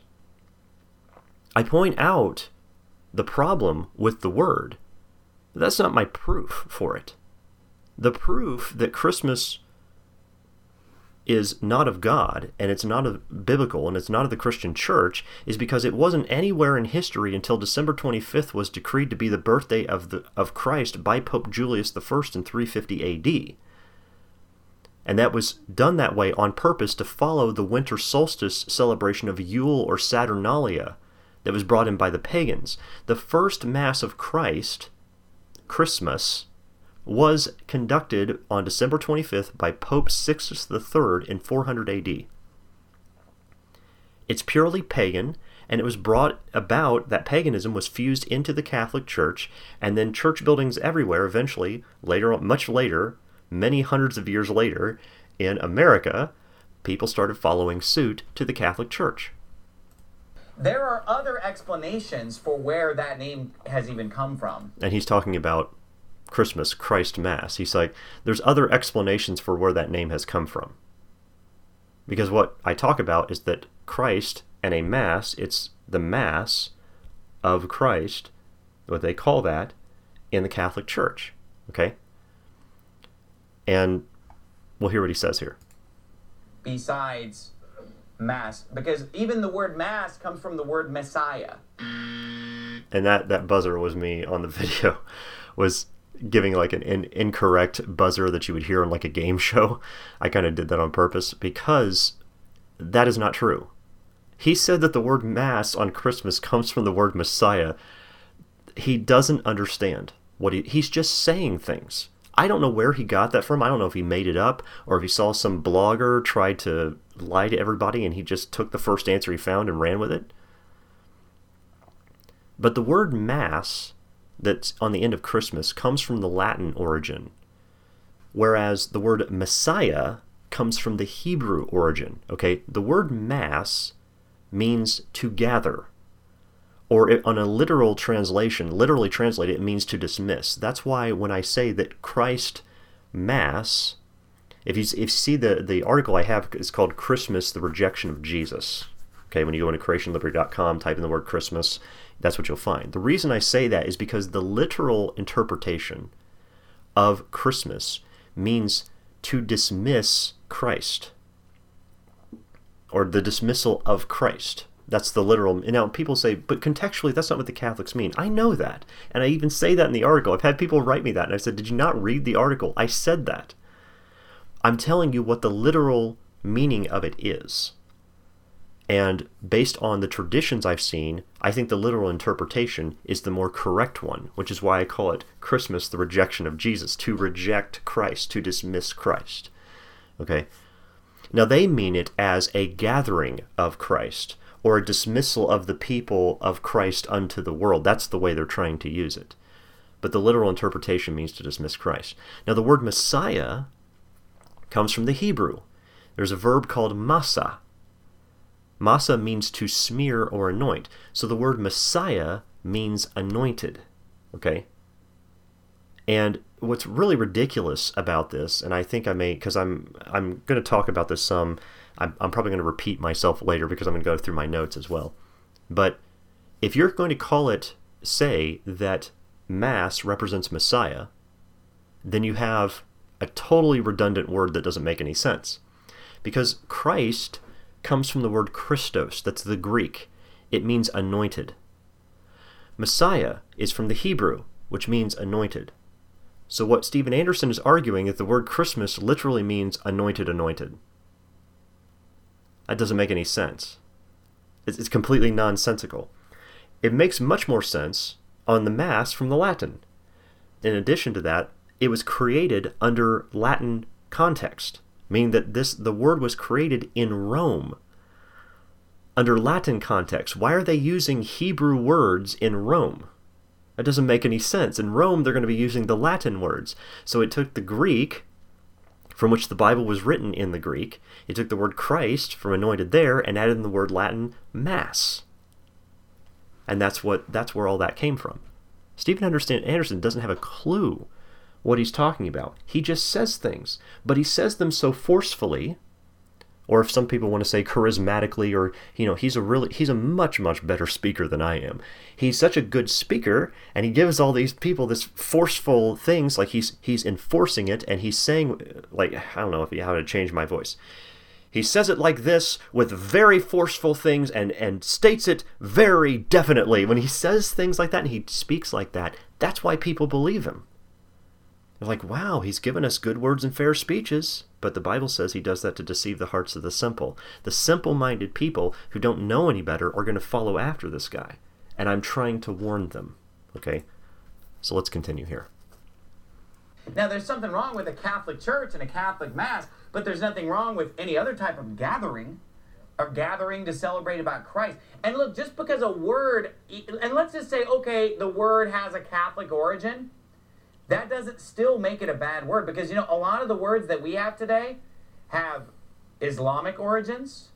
I point out the problem with the word. That's not my proof for it. The proof that Christmas is not of God, and it's not of biblical, and it's not of the Christian church, is because it wasn't anywhere in history until December twenty-fifth was decreed to be the birthday of the of Christ by Pope Julius the First in three fifty A D. And that was done that way on purpose to follow the winter solstice celebration of Yule or Saturnalia that was brought in by the pagans. The first Mass of Christ, Christmas, was conducted on December twenty-fifth by Pope Sixtus the Third in four hundred A D. It's purely pagan, and it was brought about, that paganism was fused into the Catholic Church, and then church buildings everywhere eventually, later, much later, many hundreds of years later, in America, people started following suit to the Catholic Church. there are other explanations for where that name has even come from. And he's talking about Christmas, Christ Mass. He's like, there's other explanations for where that name has come from. Because what I talk about is that Christ and a Mass, it's the Mass of Christ, what they call that, in the Catholic Church. Okay? And we'll hear what he says here. Besides Mass, because even the word Mass comes from the word Messiah. And that, that buzzer was me on the video, was giving like an in, incorrect buzzer that you would hear on like a game show. I kind of did that on purpose because that is not true. He said that the word Mass on Christmas comes from the word Messiah. He doesn't understand what he, he's just saying things. I don't know where he got that from. I don't know if he made it up or if he saw some blogger try to lie to everybody and he just took the first answer he found and ran with it. But the word Mass that's on the end of Christmas comes from the Latin origin, whereas the word Messiah comes from the Hebrew origin. Okay, the word Mass means to gather, or it, on a literal translation, literally translated, it means to dismiss. That's why when I say that Christ Mass, if you, if you see the, the article I have, it's called Christmas, the Rejection of Jesus. Okay, when you go into creation liberty dot com, type in the word Christmas, that's what you'll find. The reason I say that is because the literal interpretation of Christmas means to dismiss Christ, or the dismissal of Christ. That's the literal. And now people say, but contextually, that's not what the Catholics mean. I know that. And I even say that in the article. I've had people write me that. And I said, did you not read the article? I said that. I'm telling you what the literal meaning of it is. And based on the traditions I've seen, I think the literal interpretation is the more correct one, which is why I call it Christmas, the rejection of Jesus, to reject Christ, to dismiss Christ. Okay? Now they mean it as a gathering of Christ, or a dismissal of the people of Christ unto the world. That's the way they're trying to use it. But the literal interpretation means to dismiss Christ. Now the word Messiah comes from the Hebrew. There's a verb called masa. Masa means to smear or anoint. So the word Messiah means anointed. Okay? And what's really ridiculous about this, and I think I may, because I'm I'm going to talk about this some, I'm, I'm probably going to repeat myself later because I'm going to go through my notes as well. But if you're going to call it, say, that Mass represents Messiah, then you have a totally redundant word that doesn't make any sense. Because Christ comes from the word Christos, that's the Greek. It means anointed. Messiah is from the Hebrew, which means anointed. So what Steven Anderson is arguing is the word Christmas literally means anointed, anointed. That doesn't make any sense. It's, it's completely nonsensical. It makes much more sense on the Mass from the Latin. In addition to that, it was created under Latin context, meaning that this the word was created in Rome under Latin context. Why are they using Hebrew words in Rome? That doesn't make any sense. In Rome, they're going to be using the Latin words. So it took the Greek, from which the Bible was written in the Greek, it took the word Christ from anointed there and added in the word Latin Mass. And that's what that's where all that came from. Steven Anderson doesn't have a clue what he's talking about. He just says things, but he says them so forcefully, or if some people want to say charismatically, or, you know, he's a really, he's a much, much better speaker than I am. He's such a good speaker, and he gives all these people this forceful things, like he's he's enforcing it, and he's saying, like, I don't know if how to change my voice. He says it like this with very forceful things and, and states it very definitely. When he says things like that and he speaks like that, that's why people believe him. They're like, wow, he's given us good words and fair speeches. But the Bible says he does that to deceive the hearts of the simple. The simple-minded people who don't know any better are going to follow after this guy. And I'm trying to warn them. Okay? So let's continue here. Now, there's something wrong with a Catholic church and a Catholic Mass, but there's nothing wrong with any other type of gathering, or gathering to celebrate about Christ. And look, just because a word, and let's just say, okay, the word has a Catholic origin, that doesn't still make it a bad word, because, you know, a lot of the words that we have today have Islamic origins,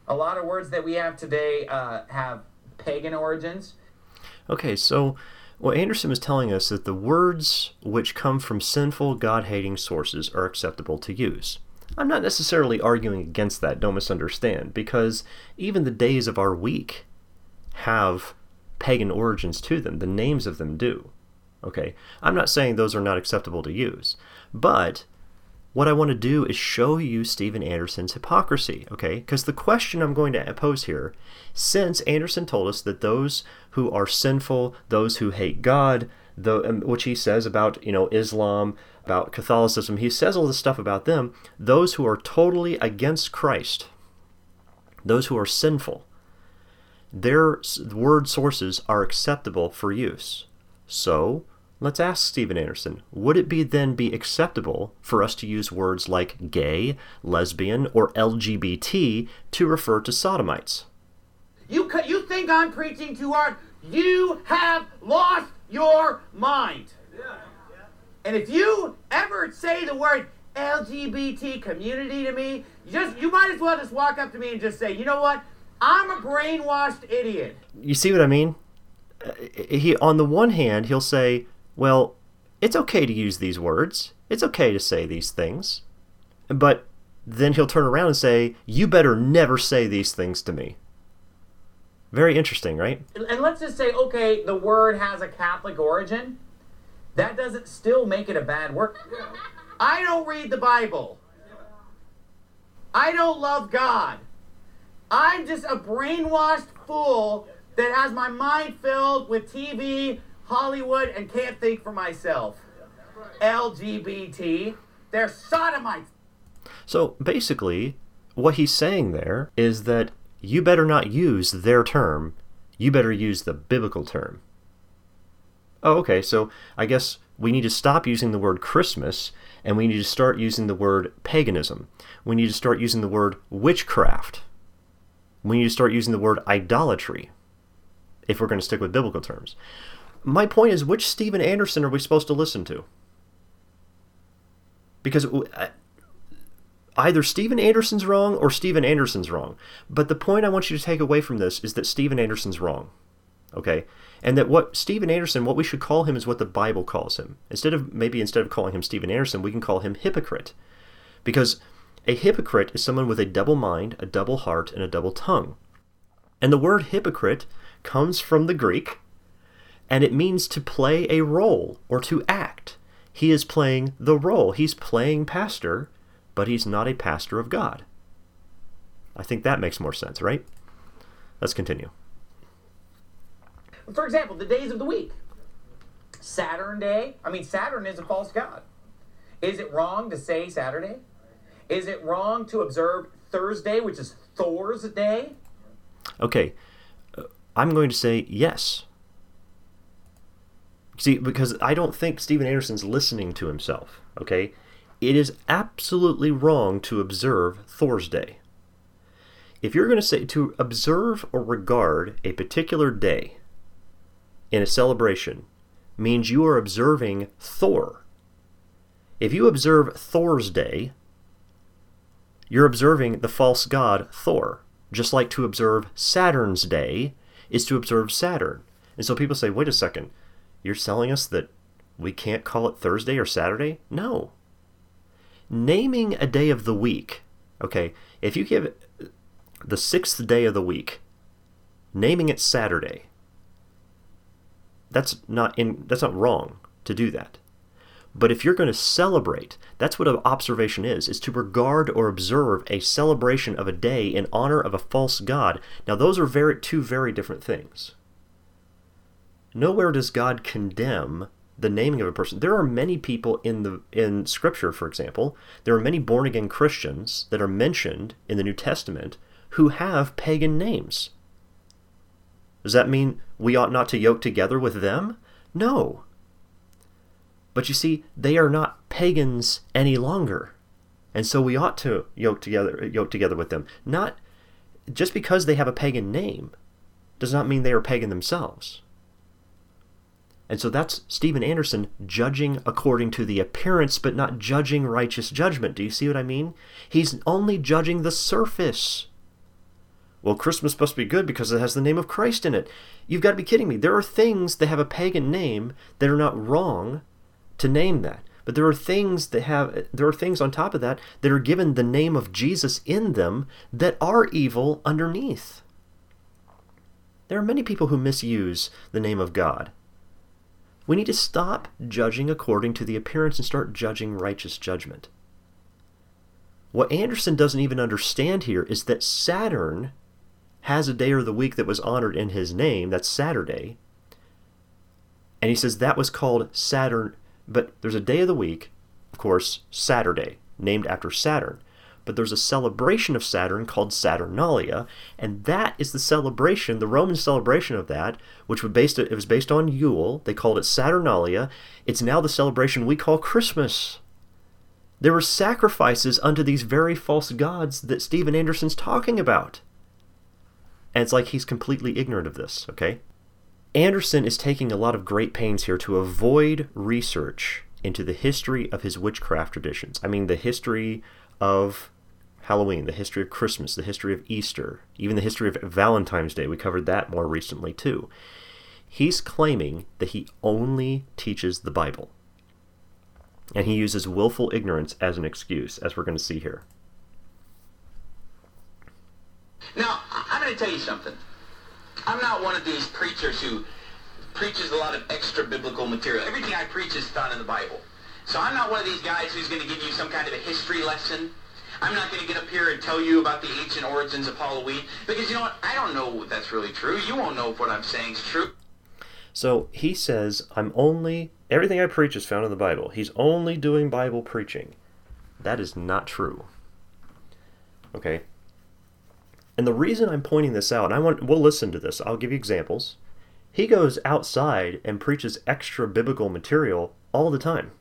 A lot of words that we have today uh, have pagan origins. Okay, so well, Anderson was telling us that the words which come from sinful, God-hating sources are acceptable to use. I'm not necessarily arguing against that, don't misunderstand, because even the days of our week have pagan origins to them. The names of them do. Okay, I'm not saying those are not acceptable to use, but what I want to do is show you Steven Anderson's hypocrisy, okay? Because the question I'm going to pose here, since Anderson told us that those who are sinful, those who hate God, the, which he says about, you know, Islam, about Catholicism, he says all this stuff about them, those who are totally against Christ, those who are sinful, their word sources are acceptable for use. So, let's ask Steven Anderson, would it be then be acceptable for us to use words like gay, lesbian, or L G B T to refer to sodomites? You you think I'm preaching too hard? You have lost your mind. And if you ever say the word L G B T community to me, you just you might as well just walk up to me and just say, you know what? I'm a brainwashed idiot. You see what I mean? He, on the one hand, he'll say, well, it's okay to use these words. It's okay to say these things. But then he'll turn around and say, you better never say these things to me. Very interesting, right? And let's just say, okay, the word has a Catholic origin. That doesn't still make it a bad word. I don't read the Bible. I don't love God. I'm just a brainwashed fool that has my mind filled with T V, Hollywood, and can't think for myself. L G B T, they're sodomites. So basically, what he's saying there is that you better not use their term, you better use the biblical term. Oh, okay, so I guess we need to stop using the word Christmas, and we need to start using the word paganism. We need to start using the word witchcraft. We need to start using the word idolatry, if we're going to stick with biblical terms. My point is, which Steven Anderson are we supposed to listen to? Because either Steven Anderson's wrong or Steven Anderson's wrong. But the point I want you to take away from this is that Steven Anderson's wrong. Okay? And that what Steven Anderson, what we should call him is what the Bible calls him. Instead of, maybe instead of calling him Steven Anderson, we can call him hypocrite. Because a hypocrite is someone with a double mind, a double heart, and a double tongue. And the word hypocrite comes from the Greek, and it means to play a role or to act. He is playing the role. He's playing pastor, but he's not a pastor of God. I think that makes more sense, right? Let's continue. For example, the days of the week. Saturn Day. I mean, Saturn is a false god. Is it wrong to say Saturday? Is it wrong to observe Thursday, which is Thor's day? Okay, I'm going to say yes. See, because I don't think Steven Anderson's listening to himself, okay? It is absolutely wrong to observe Thor's day. If you're going to say to observe or regard a particular day in a celebration means you are observing Thor. If you observe Thor's day, you're observing the false god Thor. Just like to observe Saturn's day is to observe Saturn. And so people say, wait a second, you're telling us that we can't call it Thursday or Saturday? No. Naming a day of the week, okay, if you give the sixth day of the week, naming it Saturday, that's not in, that's not wrong to do that. But if you're going to celebrate, that's what an observation is, is to regard or observe a celebration of a day in honor of a false god. Now those are very two very different things. Nowhere does God condemn the naming of a person. There are many people in the in Scripture, for example, there are many born-again Christians that are mentioned in the New Testament who have pagan names. Does that mean we ought not to yoke together with them? No. But you see, they are not pagans any longer. And so we ought to yoke together yoke together with them. Not just because they have a pagan name does not mean they are pagan themselves. And so that's Steven Anderson judging according to the appearance, but not judging righteous judgment. Do you see what I mean? He's only judging the surface. Well, Christmas must be good because it has the name of Christ in it. You've got to be kidding me. There are things that have a pagan name that are not wrong to name that. But there are things that have, there are things on top of that that are given the name of Jesus in them that are evil underneath. There are many people who misuse the name of God. We need to stop judging according to the appearance and start judging righteous judgment. What Anderson doesn't even understand here is that Saturn has a day of the week that was honored in his name. That's Saturday. And he says that was called Saturn. But there's a day of the week, of course, Saturday, named after Saturn. But there's a celebration of Saturn called Saturnalia, and that is the celebration, the Roman celebration of that, which was based, it was based on Yule. They called it Saturnalia. It's now the celebration we call Christmas. There were sacrifices unto these very false gods that Stephen Anderson's talking about. And it's like he's completely ignorant of this, okay? Anderson is taking a lot of great pains here to avoid research into the history of his witchcraft traditions. I mean, the history of Halloween, the history of Christmas, the history of Easter, even the history of Valentine's Day. We covered that more recently, too. He's claiming that he only teaches the Bible. And he uses willful ignorance as an excuse, as we're going to see here. Now, I'm going to tell you something. I'm not one of these preachers who preaches a lot of extra biblical material. Everything I preach is found in the Bible. So I'm not one of these guys who's going to give you some kind of a history lesson. I'm not going to get up here and tell you about the ancient origins of Halloween, because you know what? I don't know if that's really true. You won't know if what I'm saying is true. So he says, I'm only, everything I preach is found in the Bible. He's only doing Bible preaching. That is not true. Okay? And the reason I'm pointing this out, and I want, we'll listen to this, I'll give you examples. He goes outside and preaches extra biblical material all the time.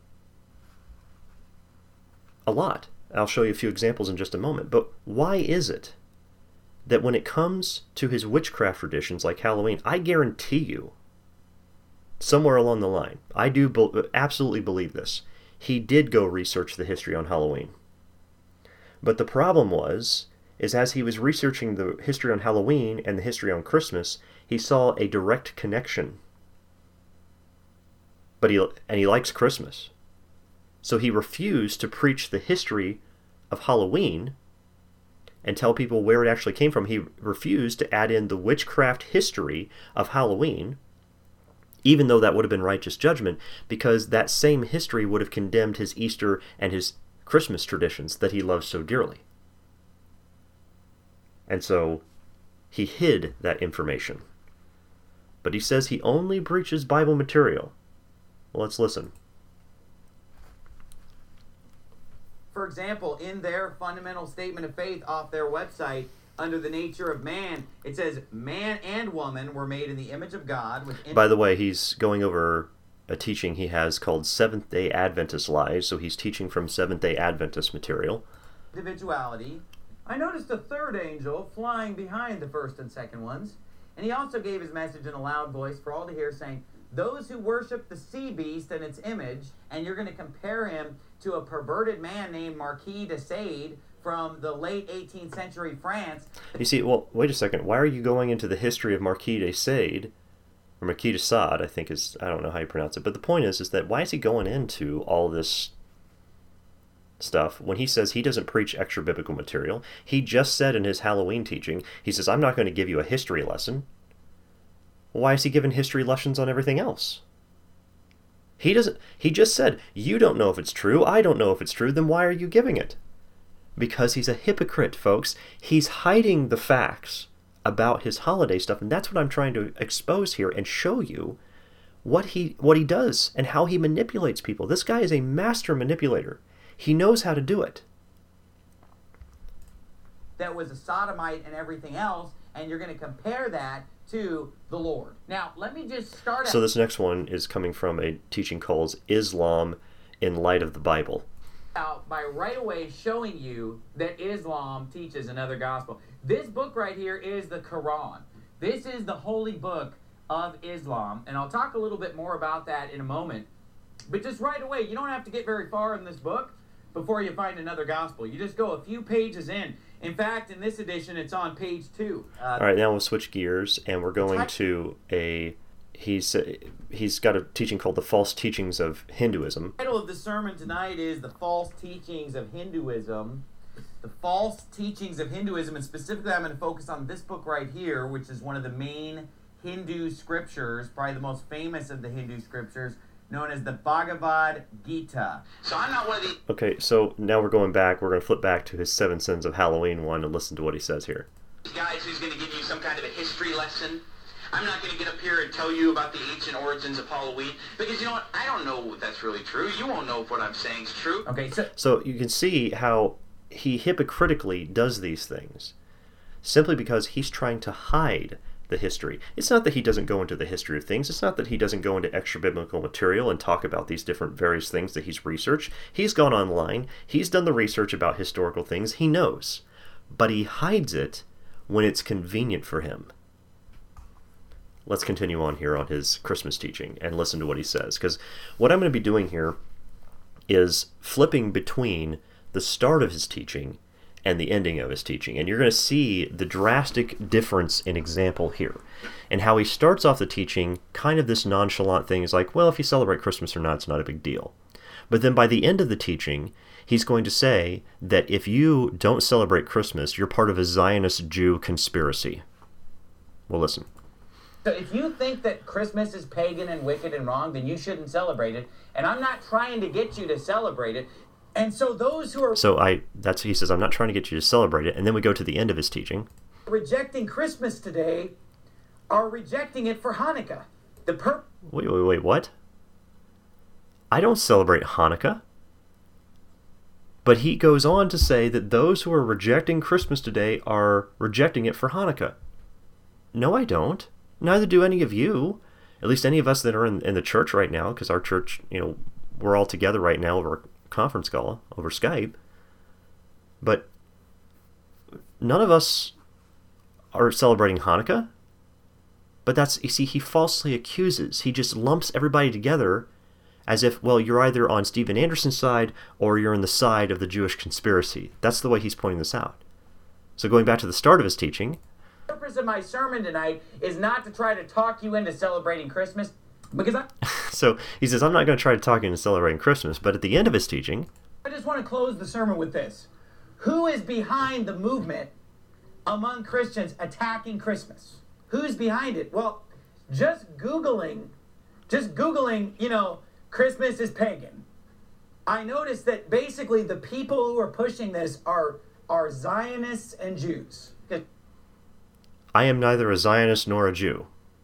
A lot. I'll show you a few examples in just a moment. But why is it that when it comes to his witchcraft traditions like Halloween, I guarantee you, somewhere along the line, I do be- absolutely believe this, he did go research the history on Halloween. But the problem was, is as he was researching the history on Halloween and the history on Christmas, he saw a direct connection. But he and he likes Christmas. So he refused to preach the history of Halloween and tell people where it actually came from. He refused to add in the witchcraft history of Halloween, even though that would have been righteous judgment, because that same history would have condemned his Easter and his Christmas traditions that he loves so dearly. And so he hid that information. But he says he only preaches Bible material. Well, let's listen. For example, in their fundamental statement of faith off their website, under the nature of man, it says, man and woman were made in the image of God. With By the way, he's going over a teaching he has called Seventh-day Adventist Lies, so he's teaching from Seventh-day Adventist material. Individuality. I noticed a third angel flying behind the first and second ones, and he also gave his message in a loud voice for all to hear, saying, those who worship the sea beast and its image, and you're going to compare him to a perverted man named Marquis de Sade from the late eighteenth century France. You see, well, wait a second. Why are you going into the history of Marquis de Sade, or Marquis de Sade, I think is, I don't know how you pronounce it, but the point is, is that why is he going into all this stuff when he says he doesn't preach extra biblical material? He just said in his Halloween teaching, he says, I'm not going to give you a history lesson. Why is he giving history lessons on everything else? He doesn't, he just said, you don't know if it's true, I don't know if it's true, then why are you giving it? Because he's a hypocrite, folks. He's hiding the facts about his holiday stuff, and that's what I'm trying to expose here and show you what he what he does and how he manipulates people. This guy is a master manipulator. He knows how to do it. That was a sodomite and everything else, and you're going to compare that to the Lord. Now, let me just start out. So this next one is coming from a teaching called Islam in Light of the Bible. Out by right away showing you that Islam teaches another gospel. This book right here is the Quran. This is the holy book of Islam, and I'll talk a little bit more about that in a moment. But just right away, you don't have to get very far in this book before you find another gospel. You just go a few pages in, In fact, in this edition, it's on page two. Uh, All right, now we'll switch gears, and we're going to a... He's he's got a teaching called The False Teachings of Hinduism. The title of the sermon tonight is The False Teachings of Hinduism. The False Teachings of Hinduism, and specifically I'm going to focus on this book right here, which is one of the main Hindu scriptures, probably the most famous of the Hindu scriptures, known as the Bhagavad Gita. So I'm not one of the Okay, so now we're going back. We're going to flip back to his Seven Sins of Halloween one and listen to what he says here. guys who's going to give you some kind of a history lesson. I'm not going to get up here and tell you about the ancient origins of Halloween, because you know what? I don't know if that's really true. You won't know if what I'm saying is true. Okay, so... So you can see how he hypocritically does these things simply because he's trying to hide the history. It's not that he doesn't go into the history of things. It's not that he doesn't go into extra biblical material and talk about these different various things that he's researched. He's gone online. He's done the research about historical things. He knows. But he hides it when it's convenient for him. Let's continue on here on his Christmas teaching and listen to what he says. Because what I'm going to be doing here is flipping between the start of his teaching and the ending of his teaching. And you're going to see the drastic difference in example here. And how he starts off the teaching, kind of this nonchalant thing is like, well, if you celebrate Christmas or not, it's not a big deal. But then by the end of the teaching, he's going to say that if you don't celebrate Christmas, you're part of a Zionist Jew conspiracy. Well, listen. So if you think that Christmas is pagan and wicked and wrong, then you shouldn't celebrate it. And I'm not trying to get you to celebrate it. And so those who are So I that's he says, I'm not trying to get you to celebrate it. And then we go to the end of his teaching. rejecting Christmas today are rejecting it for Hanukkah. The pur- Wait, wait, wait, what? I don't celebrate Hanukkah. But he goes on to say that those who are rejecting Christmas today are rejecting it for Hanukkah. No, I don't. Neither do any of you. At least any of us that are in, in the church right now, because our church, you know, we're all together right now over a conference call, over Skype. But none of us are celebrating Hanukkah. But that's, you see, he falsely accuses. He just lumps everybody together as if, well, you're either on Steven Anderson's side or you're on the side of the Jewish conspiracy. That's the way he's pointing this out. So going back to the start of his teaching, The purpose of my sermon tonight is not to try to talk you into celebrating Christmas, because I, so he says, I'm not going to try to talk you into celebrating Christmas, but at the end of his teaching, I just want to close the sermon with this. Who is behind the movement among Christians attacking Christmas? Who's behind it? Well, just Googling, just Googling, you know, Christmas is pagan. I noticed that basically the people who are pushing this are, are Zionists and Jews. I am neither a Zionist nor a Jew.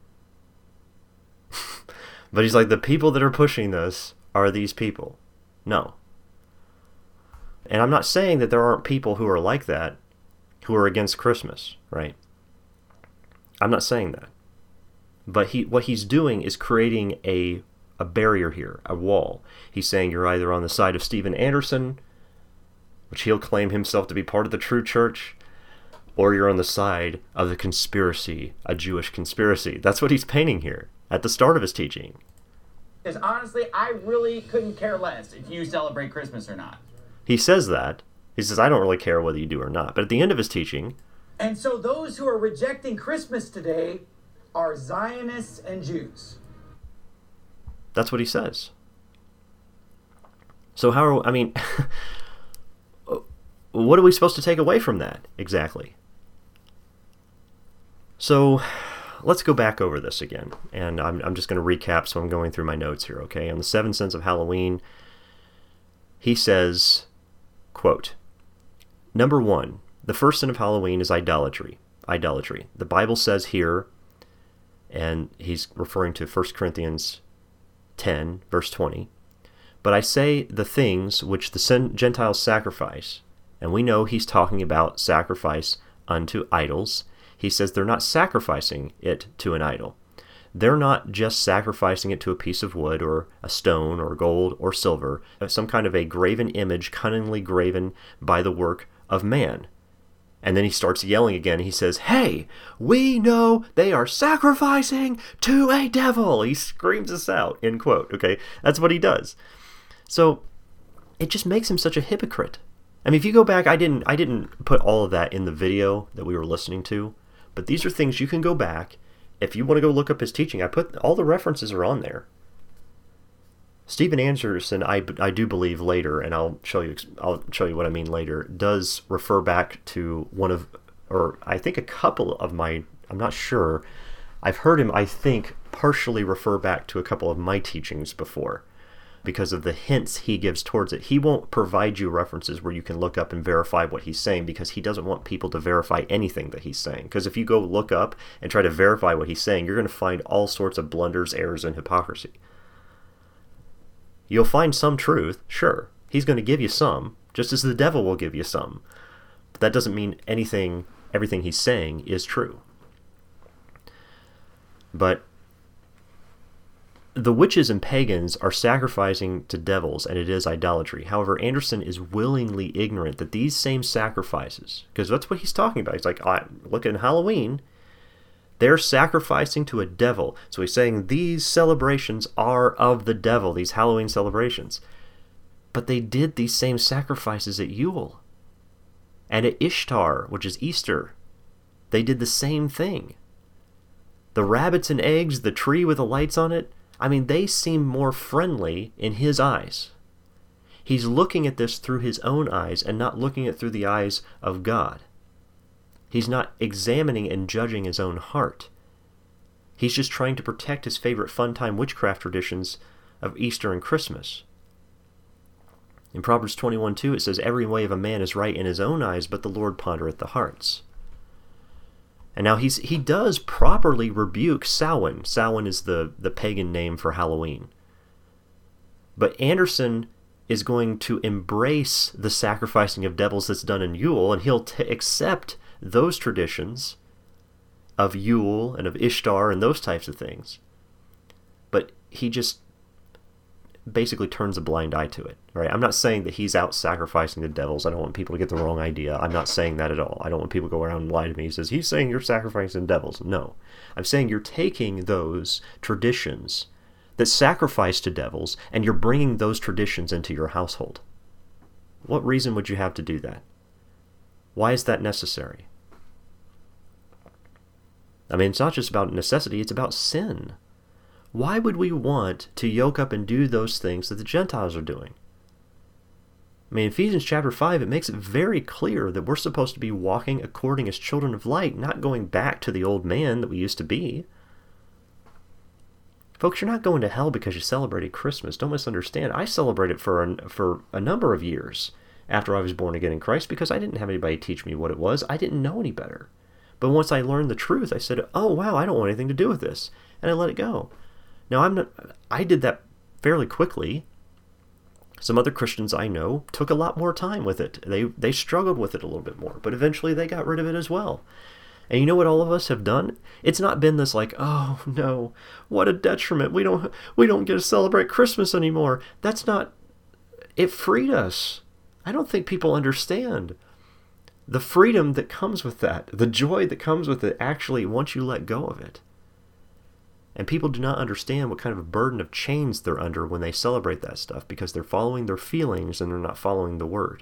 But he's like, the people that are pushing this are these people. No. And I'm not saying that there aren't people who are like that, who are against Christmas, right? I'm not saying that. But he, what he's doing is creating a, a barrier here, a wall. He's saying you're either on the side of Steven Anderson, which he'll claim himself to be part of the true church, or you're on the side of the conspiracy, a Jewish conspiracy. That's what he's painting here at the start of his teaching. Because honestly, I really couldn't care less if you celebrate Christmas or not. He says that. He says, I don't really care whether you do or not. But at the end of his teaching... And so those who are rejecting Christmas today are Zionists and Jews. That's what he says. So how are... I mean... what are we supposed to take away from that, exactly? So, let's go back over this again. And I'm, I'm just going to recap, so I'm going through my notes here, okay? On the Seven Sins of Halloween, he says, quote, Number one, the first sin of Halloween is idolatry. Idolatry. The Bible says here, and he's referring to First Corinthians ten, verse twenty, But I say the things which the Gentiles sacrifice, and we know he's talking about sacrifice unto idols. He says they're not sacrificing it to an idol. They're not just sacrificing it to a piece of wood or a stone or gold or silver, some kind of a graven image cunningly graven by the work of man. And then he starts yelling again. He says, hey, we know they are sacrificing to a devil. He screams this out, end quote. Okay, that's what he does. So it just makes him such a hypocrite. I mean, if you go back, I didn't I didn't put all of that in the video that we were listening to, but these are things you can go back. If you want to go look up his teaching, I put all the references are on there. Steven Anderson, I, I do believe later, and I'll show you I'll show you what I mean later, does refer back to one of, or I think a couple of my, I'm not sure, I've heard him, I think, partially refer back to a couple of my teachings before, because of the hints he gives towards it. He won't provide you references where you can look up and verify what he's saying, because he doesn't want people to verify anything that he's saying. Because if you go look up and try to verify what he's saying, you're going to find all sorts of blunders, errors, and hypocrisy. You'll find some truth, sure. He's going to give you some, just as the devil will give you some. But that doesn't mean anything, everything he's saying is true. But the witches and pagans are sacrificing to devils, and it is idolatry. However, Anderson is willingly ignorant that these same sacrifices, because that's what he's talking about. He's like, I, look at Halloween, they're sacrificing to a devil. So he's saying these celebrations are of the devil, these Halloween celebrations. But they did these same sacrifices at Yule and at Ishtar, which is Easter. They did the same thing. The rabbits and eggs, the tree with the lights on it, I mean, they seem more friendly in his eyes. He's looking at this through his own eyes and not looking at it through the eyes of God. He's not examining and judging his own heart. He's just trying to protect his favorite fun-time witchcraft traditions of Easter and Christmas. In Proverbs twenty-one two, it says, every way of a man is right in his own eyes, but the Lord pondereth the hearts. And now he's he does properly rebuke Samhain. Samhain is the, the pagan name for Halloween. But Anderson is going to embrace the sacrificing of devils that's done in Yule, and he'll t- accept those traditions of Yule and of Ishtar and those types of things. But he just basically turns a blind eye to it, right? I'm not saying that he's out sacrificing the devils. I don't want people to get the wrong idea. I'm not saying that at all. I don't want people to go around and lie to me. He says, he's saying you're sacrificing devils. No. I'm saying you're taking those traditions that sacrifice to devils and you're bringing those traditions into your household. What reason would you have to do that? Why is that necessary? I mean, it's not just about necessity, it's about sin. Why would we want to yoke up and do those things that the Gentiles are doing? I mean, Ephesians chapter five, it makes it very clear that we're supposed to be walking according as children of light, not going back to the old man that we used to be. Folks, you're not going to hell because you celebrated Christmas. Don't misunderstand. I celebrated for a, for a number of years after I was born again in Christ because I didn't have anybody teach me what it was. I didn't know any better. But once I learned the truth, I said, oh, wow, I don't want anything to do with this. And I let it go. Now, I'm not, I did that fairly quickly. Some other Christians I know took a lot more time with it. They they struggled with it a little bit more, but eventually they got rid of it as well. And you know what all of us have done? It's not been this like, oh no, what a detriment. We don't we don't get to celebrate Christmas anymore. That's not, it freed us. I don't think people understand the freedom that comes with that, the joy that comes with it actually once you let go of it. And people do not understand what kind of a burden of chains they're under when they celebrate that stuff because they're following their feelings and they're not following the word.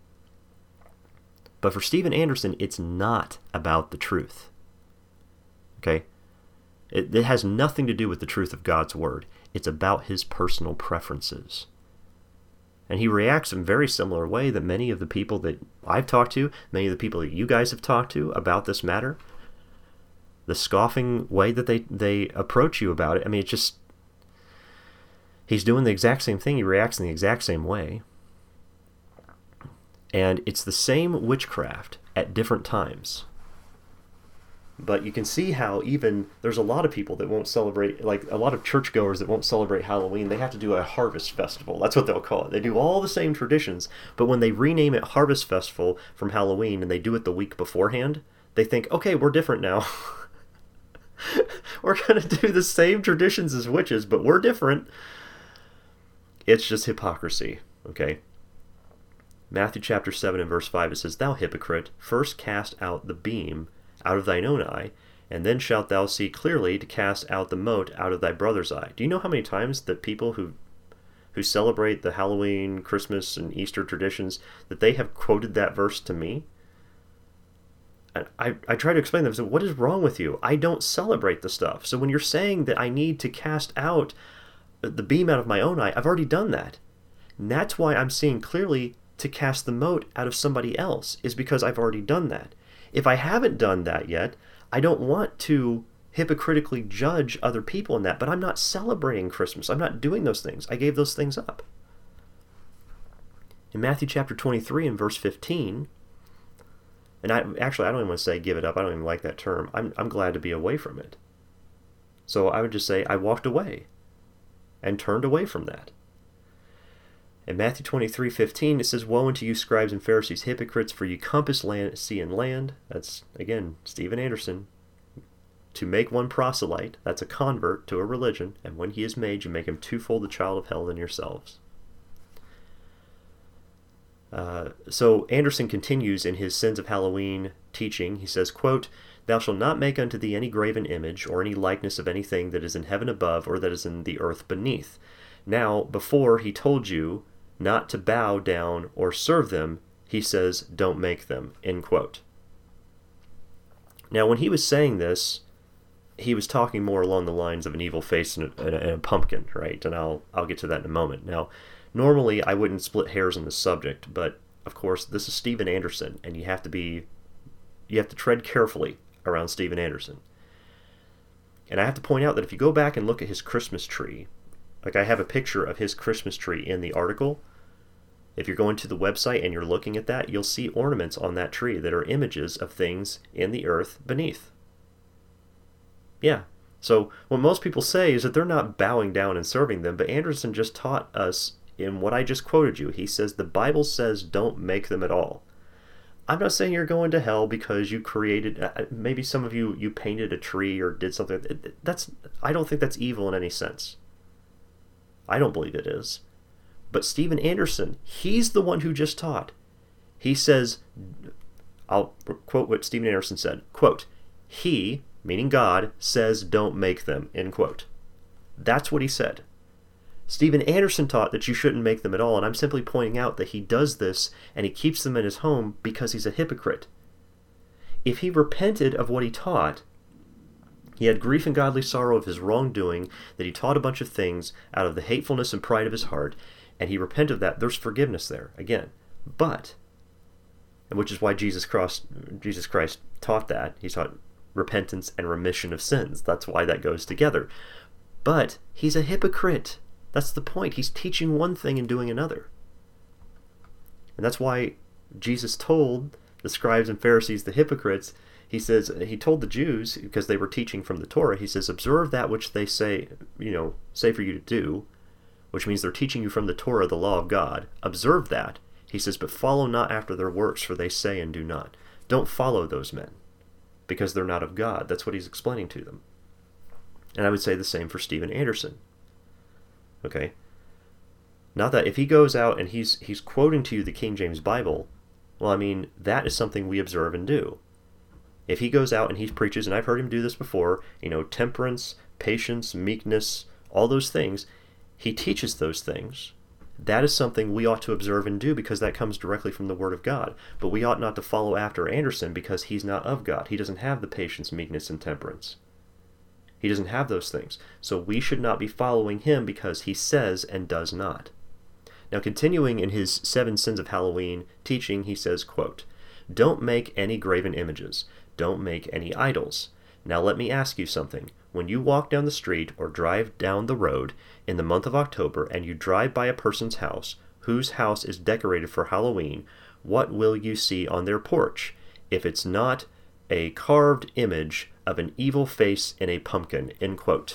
But for Steven Anderson, it's not about the truth. Okay? It, it has nothing to do with the truth of God's word. It's about his personal preferences. And he reacts in a very similar way that many of the people that I've talked to, many of the people that you guys have talked to about this matter, the scoffing way that they, they approach you about it. I mean, it's just, he's doing the exact same thing. He reacts in the exact same way. And it's the same witchcraft at different times. But you can see how even there's a lot of people that won't celebrate, like a lot of churchgoers that won't celebrate Halloween. They have to do a harvest festival. That's what they'll call it. They do all the same traditions, but when they rename it Harvest Festival from Halloween and they do it the week beforehand, they think, okay, we're different now. We're going to do the same traditions as witches, but we're different. It's just hypocrisy, okay? Matthew chapter seven and verse five, it says, thou hypocrite, first cast out the beam out of thine own eye, and then shalt thou see clearly to cast out the mote out of thy brother's eye. Do you know how many times that people who who celebrate the Halloween, Christmas, and Easter traditions, that they have quoted that verse to me. And I, I try to explain to them, so what is wrong with you? I don't celebrate the stuff. So when you're saying that I need to cast out the beam out of my own eye, I've already done that. And that's why I'm seeing clearly to cast the mote out of somebody else, is because I've already done that. If I haven't done that yet, I don't want to hypocritically judge other people in that, but I'm not celebrating Christmas. I'm not doing those things. I gave those things up. In Matthew chapter twenty-three and verse fifteen, and I actually I don't even want to say give it up. I don't even like that term. I'm I'm glad to be away from it. So I would just say I walked away and turned away from that. In Matthew twenty-three fifteen, it says, "Woe unto you, scribes and Pharisees, hypocrites, for you compass land, sea and land." That's, again, Steven Anderson. "To make one proselyte," that's a convert to a religion, "and when he is made, you make him twofold the child of hell than yourselves." Uh, so Anderson continues in his Sins of Halloween teaching. He says, quote, "Thou shalt not make unto thee any graven image, or any likeness of anything that is in heaven above, or that is in the earth beneath." Now, before he told you not to bow down or serve them, he says, "Don't make them," end quote. Now, when he was saying this, he was talking more along the lines of an evil face and a, and a pumpkin, right? And I'll I'll get to that in a moment. Now, normally I wouldn't split hairs on this subject, but of course this is Steven Anderson, and you have to be you have to tread carefully around Steven Anderson. And I have to point out that if you go back and look at his Christmas tree, like I have a picture of his Christmas tree in the article. If you're going to the website and you're looking at that, you'll see ornaments on that tree that are images of things in the earth beneath. Yeah. So what most people say is that they're not bowing down and serving them, but Anderson just taught us in what I just quoted you. He says the Bible says don't make them at all. I'm not saying you're going to hell because you created, uh, maybe some of you, you painted a tree or did something. That's, I don't think that's evil in any sense. I don't believe it is. But Steven Anderson, he's the one who just taught. He says, I'll quote what Steven Anderson said, quote, "He," meaning God, "says don't make them," end quote. That's what he said. Steven Anderson taught that you shouldn't make them at all, and I'm simply pointing out that he does this and he keeps them in his home because he's a hypocrite. If he repented of what he taught, he had grief and godly sorrow of his wrongdoing, that he taught a bunch of things out of the hatefulness and pride of his heart, and he repented of that, there's forgiveness there, again. But, and which is why Jesus Christ, Jesus Christ taught that. He taught repentance and remission of sins. That's why that goes together. But he's a hypocrite. That's the point. He's teaching one thing and doing another. And that's why Jesus told the scribes and Pharisees, the hypocrites, he says, he told the Jews, because they were teaching from the Torah, he says, "Observe that which they say, you know, say for you to do," which means they're teaching you from the Torah, the law of God. Observe that. He says, "But follow not after their works, for they say and do not." Don't follow those men, because they're not of God. That's what he's explaining to them. And I would say the same for Steven Anderson. Okay? Not that if he goes out and he's he's quoting to you the King James Bible, well, I mean, that is something we observe and do. If he goes out and he preaches, and I've heard him do this before, you know, temperance, patience, meekness, all those things, he teaches those things. That is something we ought to observe and do because that comes directly from the Word of God. But we ought not to follow after Anderson because he's not of God. He doesn't have the patience, meekness, and temperance. He doesn't have those things. So we should not be following him because he says and does not. Now, continuing in his Seven Sins of Halloween teaching, he says, quote, "Don't make any graven images. Don't make any idols. Now let me ask you something. When you walk down the street or drive down the road in the month of October and you drive by a person's house whose house is decorated for Halloween, what will you see on their porch if it's not a carved image of an evil face in a pumpkin?" End quote.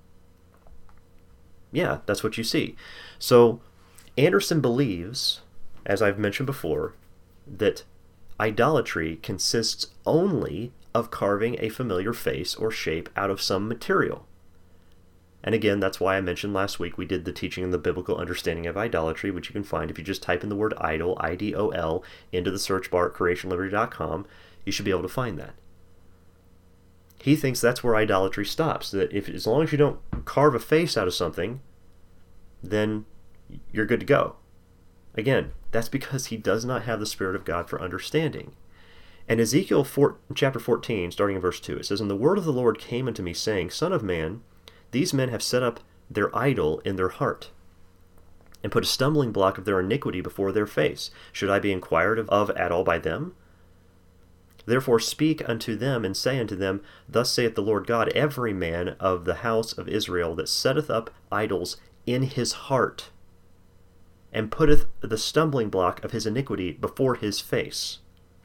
Yeah, that's what you see. So Anderson believes, as I've mentioned before, that idolatry consists only of carving a familiar face or shape out of some material. And again, that's why I mentioned last week we did the teaching and the biblical understanding of idolatry, which you can find if you just type in the word idol, I D O L, into the search bar at creation liberty dot com. You should be able to find that. He thinks that's where idolatry stops, that if as long as you don't carve a face out of something, then you're good to go. Again, that's because he does not have the Spirit of God for understanding. And Ezekiel four, chapter fourteen, starting in verse two, it says, "And the word of the Lord came unto me, saying, Son of man, these men have set up their idol in their heart, and put a stumbling block of their iniquity before their face. Should I be inquired of, of at all by them? Therefore speak unto them, and say unto them, Thus saith the Lord God, every man of the house of Israel that setteth up idols in his heart, and putteth the stumbling block of his iniquity before his face,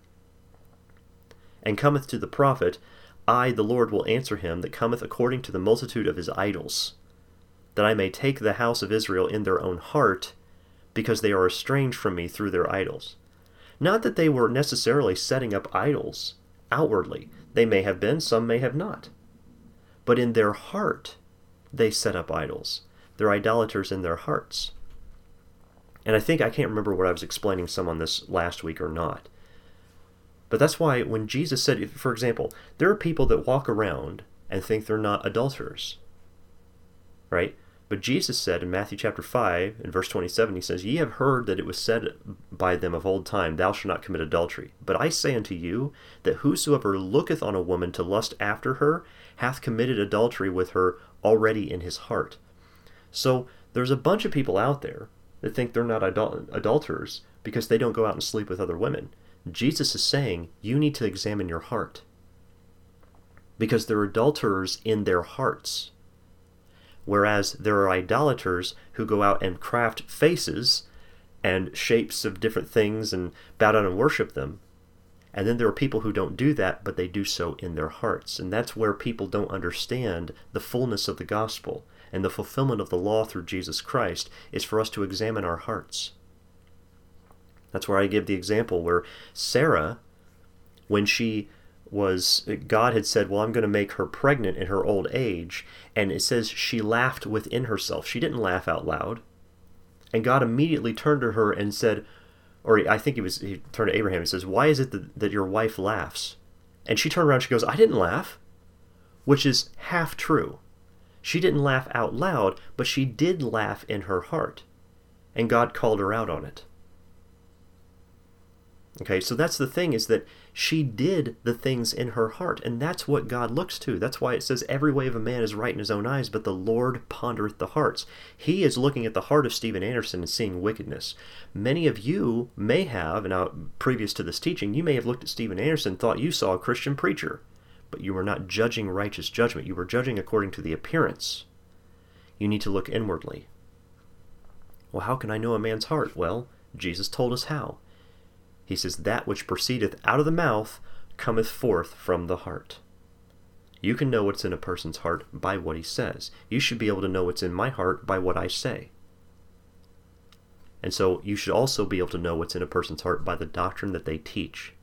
and cometh to the prophet, I, the Lord, will answer him that cometh according to the multitude of his idols, that I may take the house of Israel in their own heart, because they are estranged from me through their idols." Not that they were necessarily setting up idols outwardly. They may have been, some may have not. But in their heart, they set up idols. They're idolaters in their hearts. And I think, I can't remember what I was explaining some on this last week or not. But that's why when Jesus said, for example, there are people that walk around and think they're not adulterers, right? But Jesus said in Matthew chapter five, in verse twenty-seven, he says, "Ye have heard that it was said by them of old time, Thou shalt not commit adultery. But I say unto you, that whosoever looketh on a woman to lust after her, hath committed adultery with her already in his heart." So there's a bunch of people out there that think they're not adul- adulterers because they don't go out and sleep with other women. Jesus is saying, you need to examine your heart, because they're adulterers in their hearts. Whereas there are idolaters who go out and craft faces and shapes of different things and bow down and worship them. And then there are people who don't do that, but they do so in their hearts. And that's where people don't understand the fullness of the gospel and the fulfillment of the law through Jesus Christ is for us to examine our hearts. That's where I give the example where Sarah, when she was, God had said, well, I'm going to make her pregnant in her old age. And it says she laughed within herself. She didn't laugh out loud. And God immediately turned to her and said, or I think he was, he turned to Abraham and says, why is it that, that your wife laughs? And she turned around and she goes, I didn't laugh, which is half true. She didn't laugh out loud, but she did laugh in her heart. And God called her out on it. Okay, so that's the thing, is that she did the things in her heart, and that's what God looks to. That's why it says every way of a man is right in his own eyes, but the Lord pondereth the hearts. He is looking at the heart of Steven Anderson and seeing wickedness. Many of you may have, and now, previous to this teaching, you may have looked at Steven Anderson and thought you saw a Christian preacher, but you were not judging righteous judgment. You were judging according to the appearance. You need to look inwardly. Well, how can I know a man's heart? Well, Jesus told us how. He says, that which proceedeth out of the mouth cometh forth from the heart. You can know what's in a person's heart by what he says. You should be able to know what's in my heart by what I say. And so you should also be able to know what's in a person's heart by the doctrine that they teach.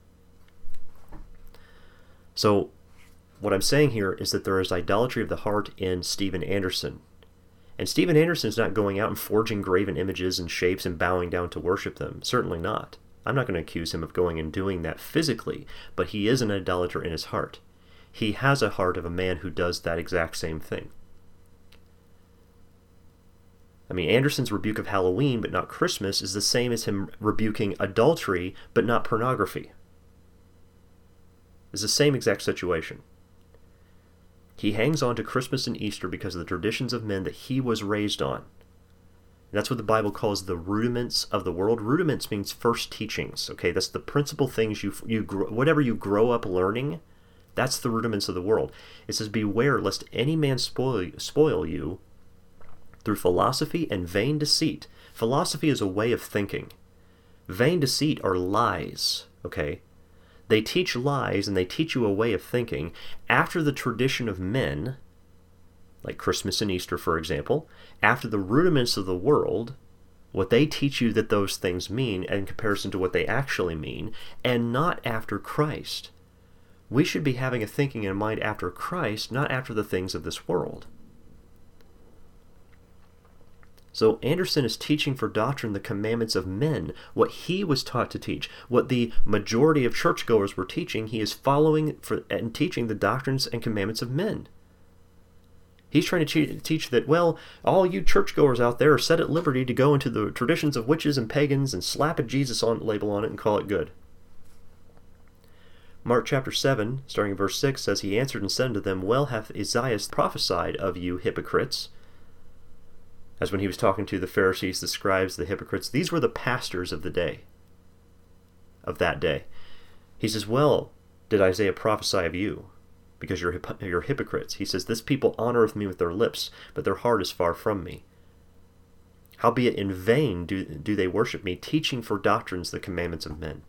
So what I'm saying here is that there is idolatry of the heart in Steven Anderson. And Steven Anderson is not going out and forging graven images and shapes and bowing down to worship them. Certainly not. I'm not going to accuse him of going and doing that physically, but he is an idolater in his heart. He has a heart of a man who does that exact same thing. I mean, Anderson's rebuke of Halloween but not Christmas is the same as him rebuking adultery but not pornography. It's the same exact situation. He hangs on to Christmas and Easter because of the traditions of men that he was raised on. And that's what the Bible calls the rudiments of the world. Rudiments means first teachings. Okay, that's the principal things you you whatever you grow up learning. That's the rudiments of the world. It says, "Beware lest any man spoil spoil you through philosophy and vain deceit." Philosophy is a way of thinking. Vain deceit are lies. Okay, they teach lies and they teach you a way of thinking after the tradition of men. Like Christmas and Easter, for example, after the rudiments of the world, what they teach you that those things mean in comparison to what they actually mean, and not after Christ. We should be having a thinking in mind after Christ, not after the things of this world. So Anderson is teaching for doctrine the commandments of men, what he was taught to teach, what the majority of churchgoers were teaching. He is following for, and teaching the doctrines and commandments of men. He's trying to teach that, well, all you churchgoers out there are set at liberty to go into the traditions of witches and pagans and slap a Jesus on, label on it and call it good. Mark chapter seven, starting in verse six, says, He answered and said unto them, Well hath Isaiah prophesied of you hypocrites. As when he was talking to the Pharisees, the scribes, the hypocrites, these were the pastors of the day, of that day. He says, Well, did Isaiah prophesy of you? Because you're, hip- you're hypocrites. He says, This people honoreth me with their lips, but their heart is far from me. Howbeit in vain do, do they worship me, teaching for doctrines the commandments of men.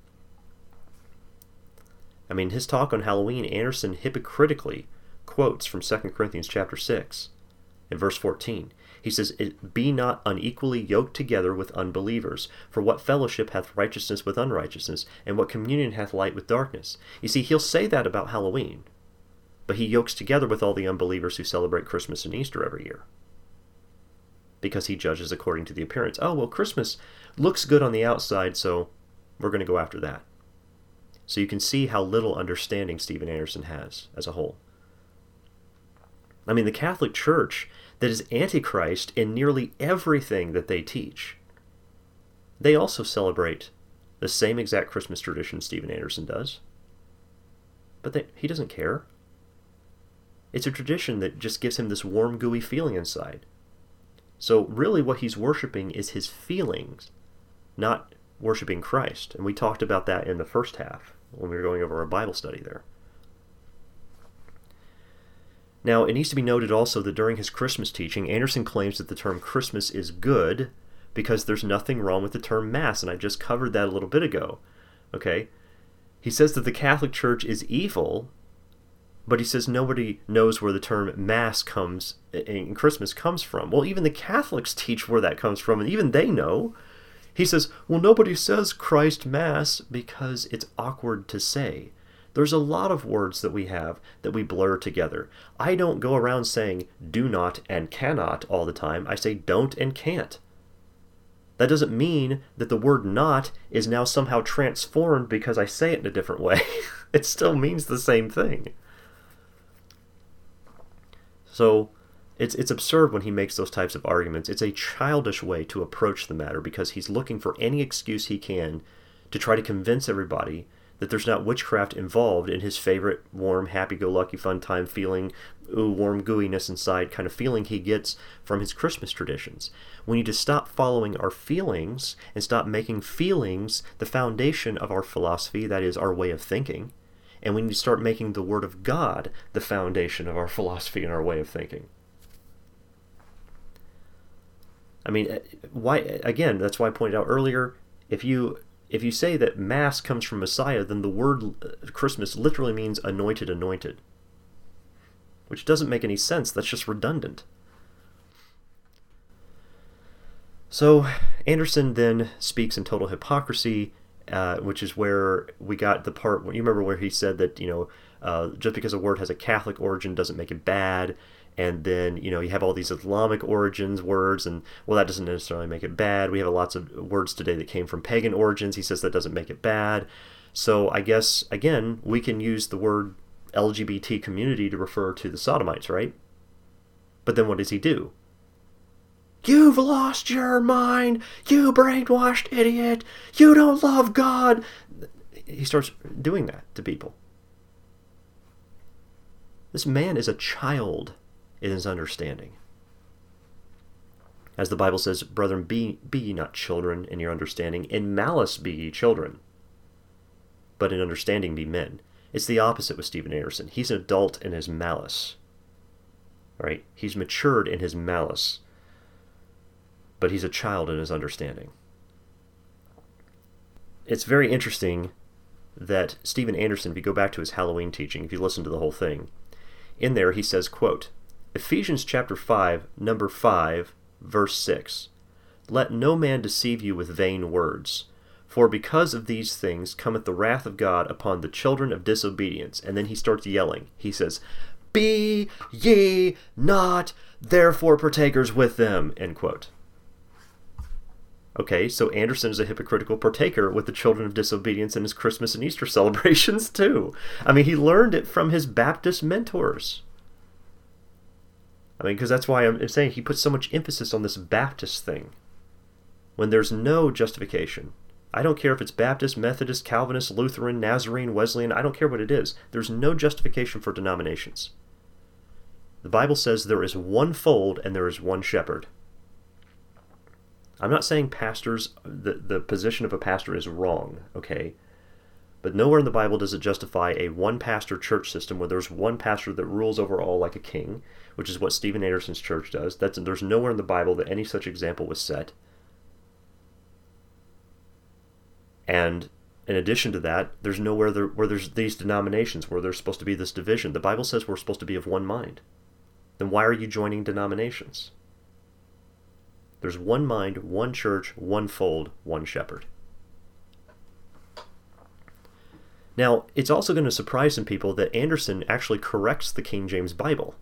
I mean, his talk on Halloween, Anderson hypocritically quotes from Second Corinthians chapter six, in verse fourteen. He says, Be not unequally yoked together with unbelievers. For what fellowship hath righteousness with unrighteousness? And what communion hath light with darkness? You see, he'll say that about Halloween, but he yokes together with all the unbelievers who celebrate Christmas and Easter every year, because he judges according to the appearance. Oh, well, Christmas looks good on the outside, so we're going to go after that. So you can see how little understanding Steven Anderson has as a whole. I mean, the Catholic Church that is antichrist in nearly everything that they teach, they also celebrate the same exact Christmas tradition Steven Anderson does. But they, he doesn't care. It's a tradition that just gives him this warm, gooey feeling inside. So really what he's worshiping is his feelings, not worshiping Christ. And we talked about that in the first half when we were going over our Bible study there. Now, it needs to be noted also that during his Christmas teaching, Anderson claims that the term Christmas is good because there's nothing wrong with the term Mass, and I just covered that a little bit ago. Okay? He says that the Catholic Church is evil, but he says nobody knows where the term Mass comes in Christmas comes from. Well, even the Catholics teach where that comes from, and even they know. He says, well, nobody says Christ Mass because it's awkward to say. There's a lot of words that we have that we blur together. I don't go around saying do not and cannot all the time. I say don't and can't. That doesn't mean that the word not is now somehow transformed because I say it in a different way. It still means the same thing. So it's it's absurd when he makes those types of arguments. It's a childish way to approach the matter because he's looking for any excuse he can to try to convince everybody that there's not witchcraft involved in his favorite warm, happy-go-lucky, fun time feeling, ooh, warm gooiness inside kind of feeling he gets from his Christmas traditions. We need to stop following our feelings and stop making feelings the foundation of our philosophy, that is, our way of thinking. And we need to start making the Word of God the foundation of our philosophy and our way of thinking. I mean, why? Again, that's why I pointed out earlier, if you... If you say that Mass comes from Messiah, then the word Christmas literally means anointed, anointed. Which doesn't make any sense. That's just redundant. So Anderson then speaks in total hypocrisy, uh, which is where we got the part, you remember where he said that, you know, uh, just because a word has a Catholic origin doesn't make it bad. And then, you know, you have all these Islamic origins words, and, well, that doesn't necessarily make it bad. We have lots of words today that came from pagan origins. He says that doesn't make it bad. So I guess, again, we can use the word L G B T community to refer to the Sodomites, right? But then what does he do? You've lost your mind! You brainwashed idiot! You don't love God! He starts doing that to people. This man is a child in his understanding. As the Bible says, brethren, be, be ye not children in your understanding, in malice be ye children, but in understanding be men. It's the opposite with Steven Anderson. He's an adult in his malice. Right? He's matured in his malice, but he's a child in his understanding. It's very interesting that Steven Anderson, if you go back to his Halloween teaching, if you listen to the whole thing, in there he says, quote, Ephesians chapter five, number five, verse six, Let no man deceive you with vain words, for because of these things cometh the wrath of God upon the children of disobedience. And then he starts yelling. He says, Be ye not therefore partakers with them, end quote. Okay, so Anderson is a hypocritical partaker with the children of disobedience in his Christmas and Easter celebrations too. I mean, he learned it from his Baptist mentors. I mean, because that's why I'm saying he puts so much emphasis on this Baptist thing, when there's no justification. I don't care if it's Baptist, Methodist, Calvinist, Lutheran, Nazarene, Wesleyan, I don't care what it is. There's no justification for denominations. The Bible says there is one fold and there is one shepherd. I'm not saying pastors, the, the position of a pastor is wrong, okay? But nowhere in the Bible does it justify a one-pastor church system where there's one pastor that rules over all like a king, which is what Steven Anderson's church does. That's, there's nowhere in the Bible that any such example was set. And in addition to that, there's nowhere there, where there's these denominations where there's supposed to be this division. The Bible says we're supposed to be of one mind. Then why are you joining denominations? There's one mind, one church, one fold, one shepherd. Now, it's also going to surprise some people that Anderson actually corrects the King James Bible.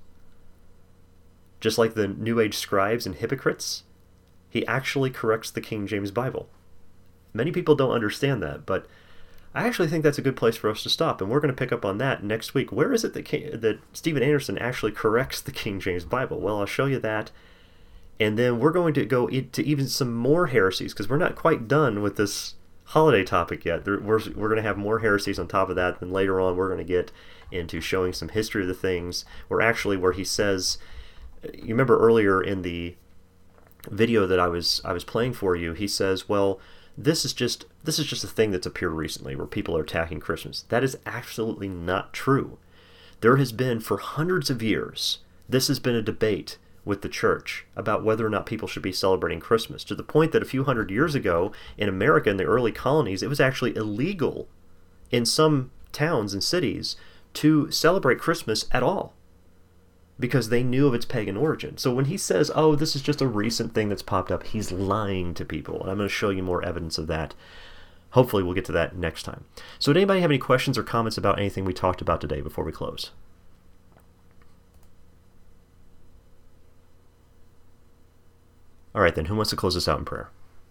Just like the New Age scribes and hypocrites, he actually corrects the King James Bible. Many people don't understand that, but I actually think that's a good place for us to stop, and we're going to pick up on that next week. Where is it that, King, that Steven Anderson actually corrects the King James Bible? Well, I'll show you that, and then we're going to go to even some more heresies, because we're not quite done with this holiday topic yet. There, we're we're going to have more heresies on top of that, and later on we're going to get into showing some history of the things, where actually where he says, you remember earlier in the video that I was I was playing for you, he says, well, this is just this is just a thing that's appeared recently where people are attacking Christmas. That is absolutely not true. There has been for hundreds of years, this has been a debate with the church about whether or not people should be celebrating Christmas, to the point that a few hundred years ago in America, in the early colonies, it was actually illegal in some towns and cities to celebrate Christmas at all, because they knew of its pagan origin. So when he says, oh, this is just a recent thing that's popped up, he's lying to people. And I'm going to show you more evidence of that. Hopefully we'll get to that next time. So did anybody have any questions or comments about anything we talked about today before we close? All right, then. Who wants to close us out in prayer?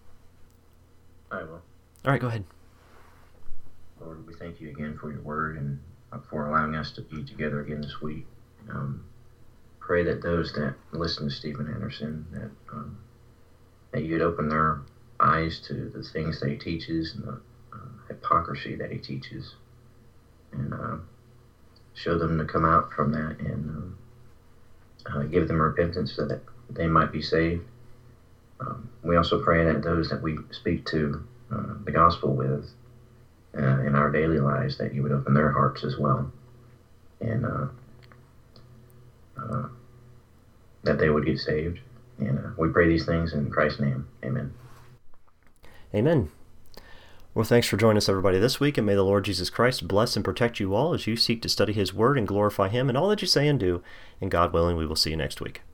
I will. All right, go ahead. Lord, we thank you again for your word and for allowing us to be together again this week. Um, pray that those that listen to Steven Anderson, that um, that you'd open their eyes to the things that he teaches and the uh, hypocrisy that he teaches, and uh, show them to come out from that and um, uh, give them repentance so that they might be saved. Um, we also pray that those that we speak to uh, the gospel with uh, in our daily lives, that you would open their hearts as well, and uh, uh, that they would get saved. And uh, we pray these things in Christ's name. Amen. Amen. Well, thanks for joining us, everybody, this week, and may the Lord Jesus Christ bless and protect you all as you seek to study his word and glorify him in all that you say and do. And God willing, we will see you next week.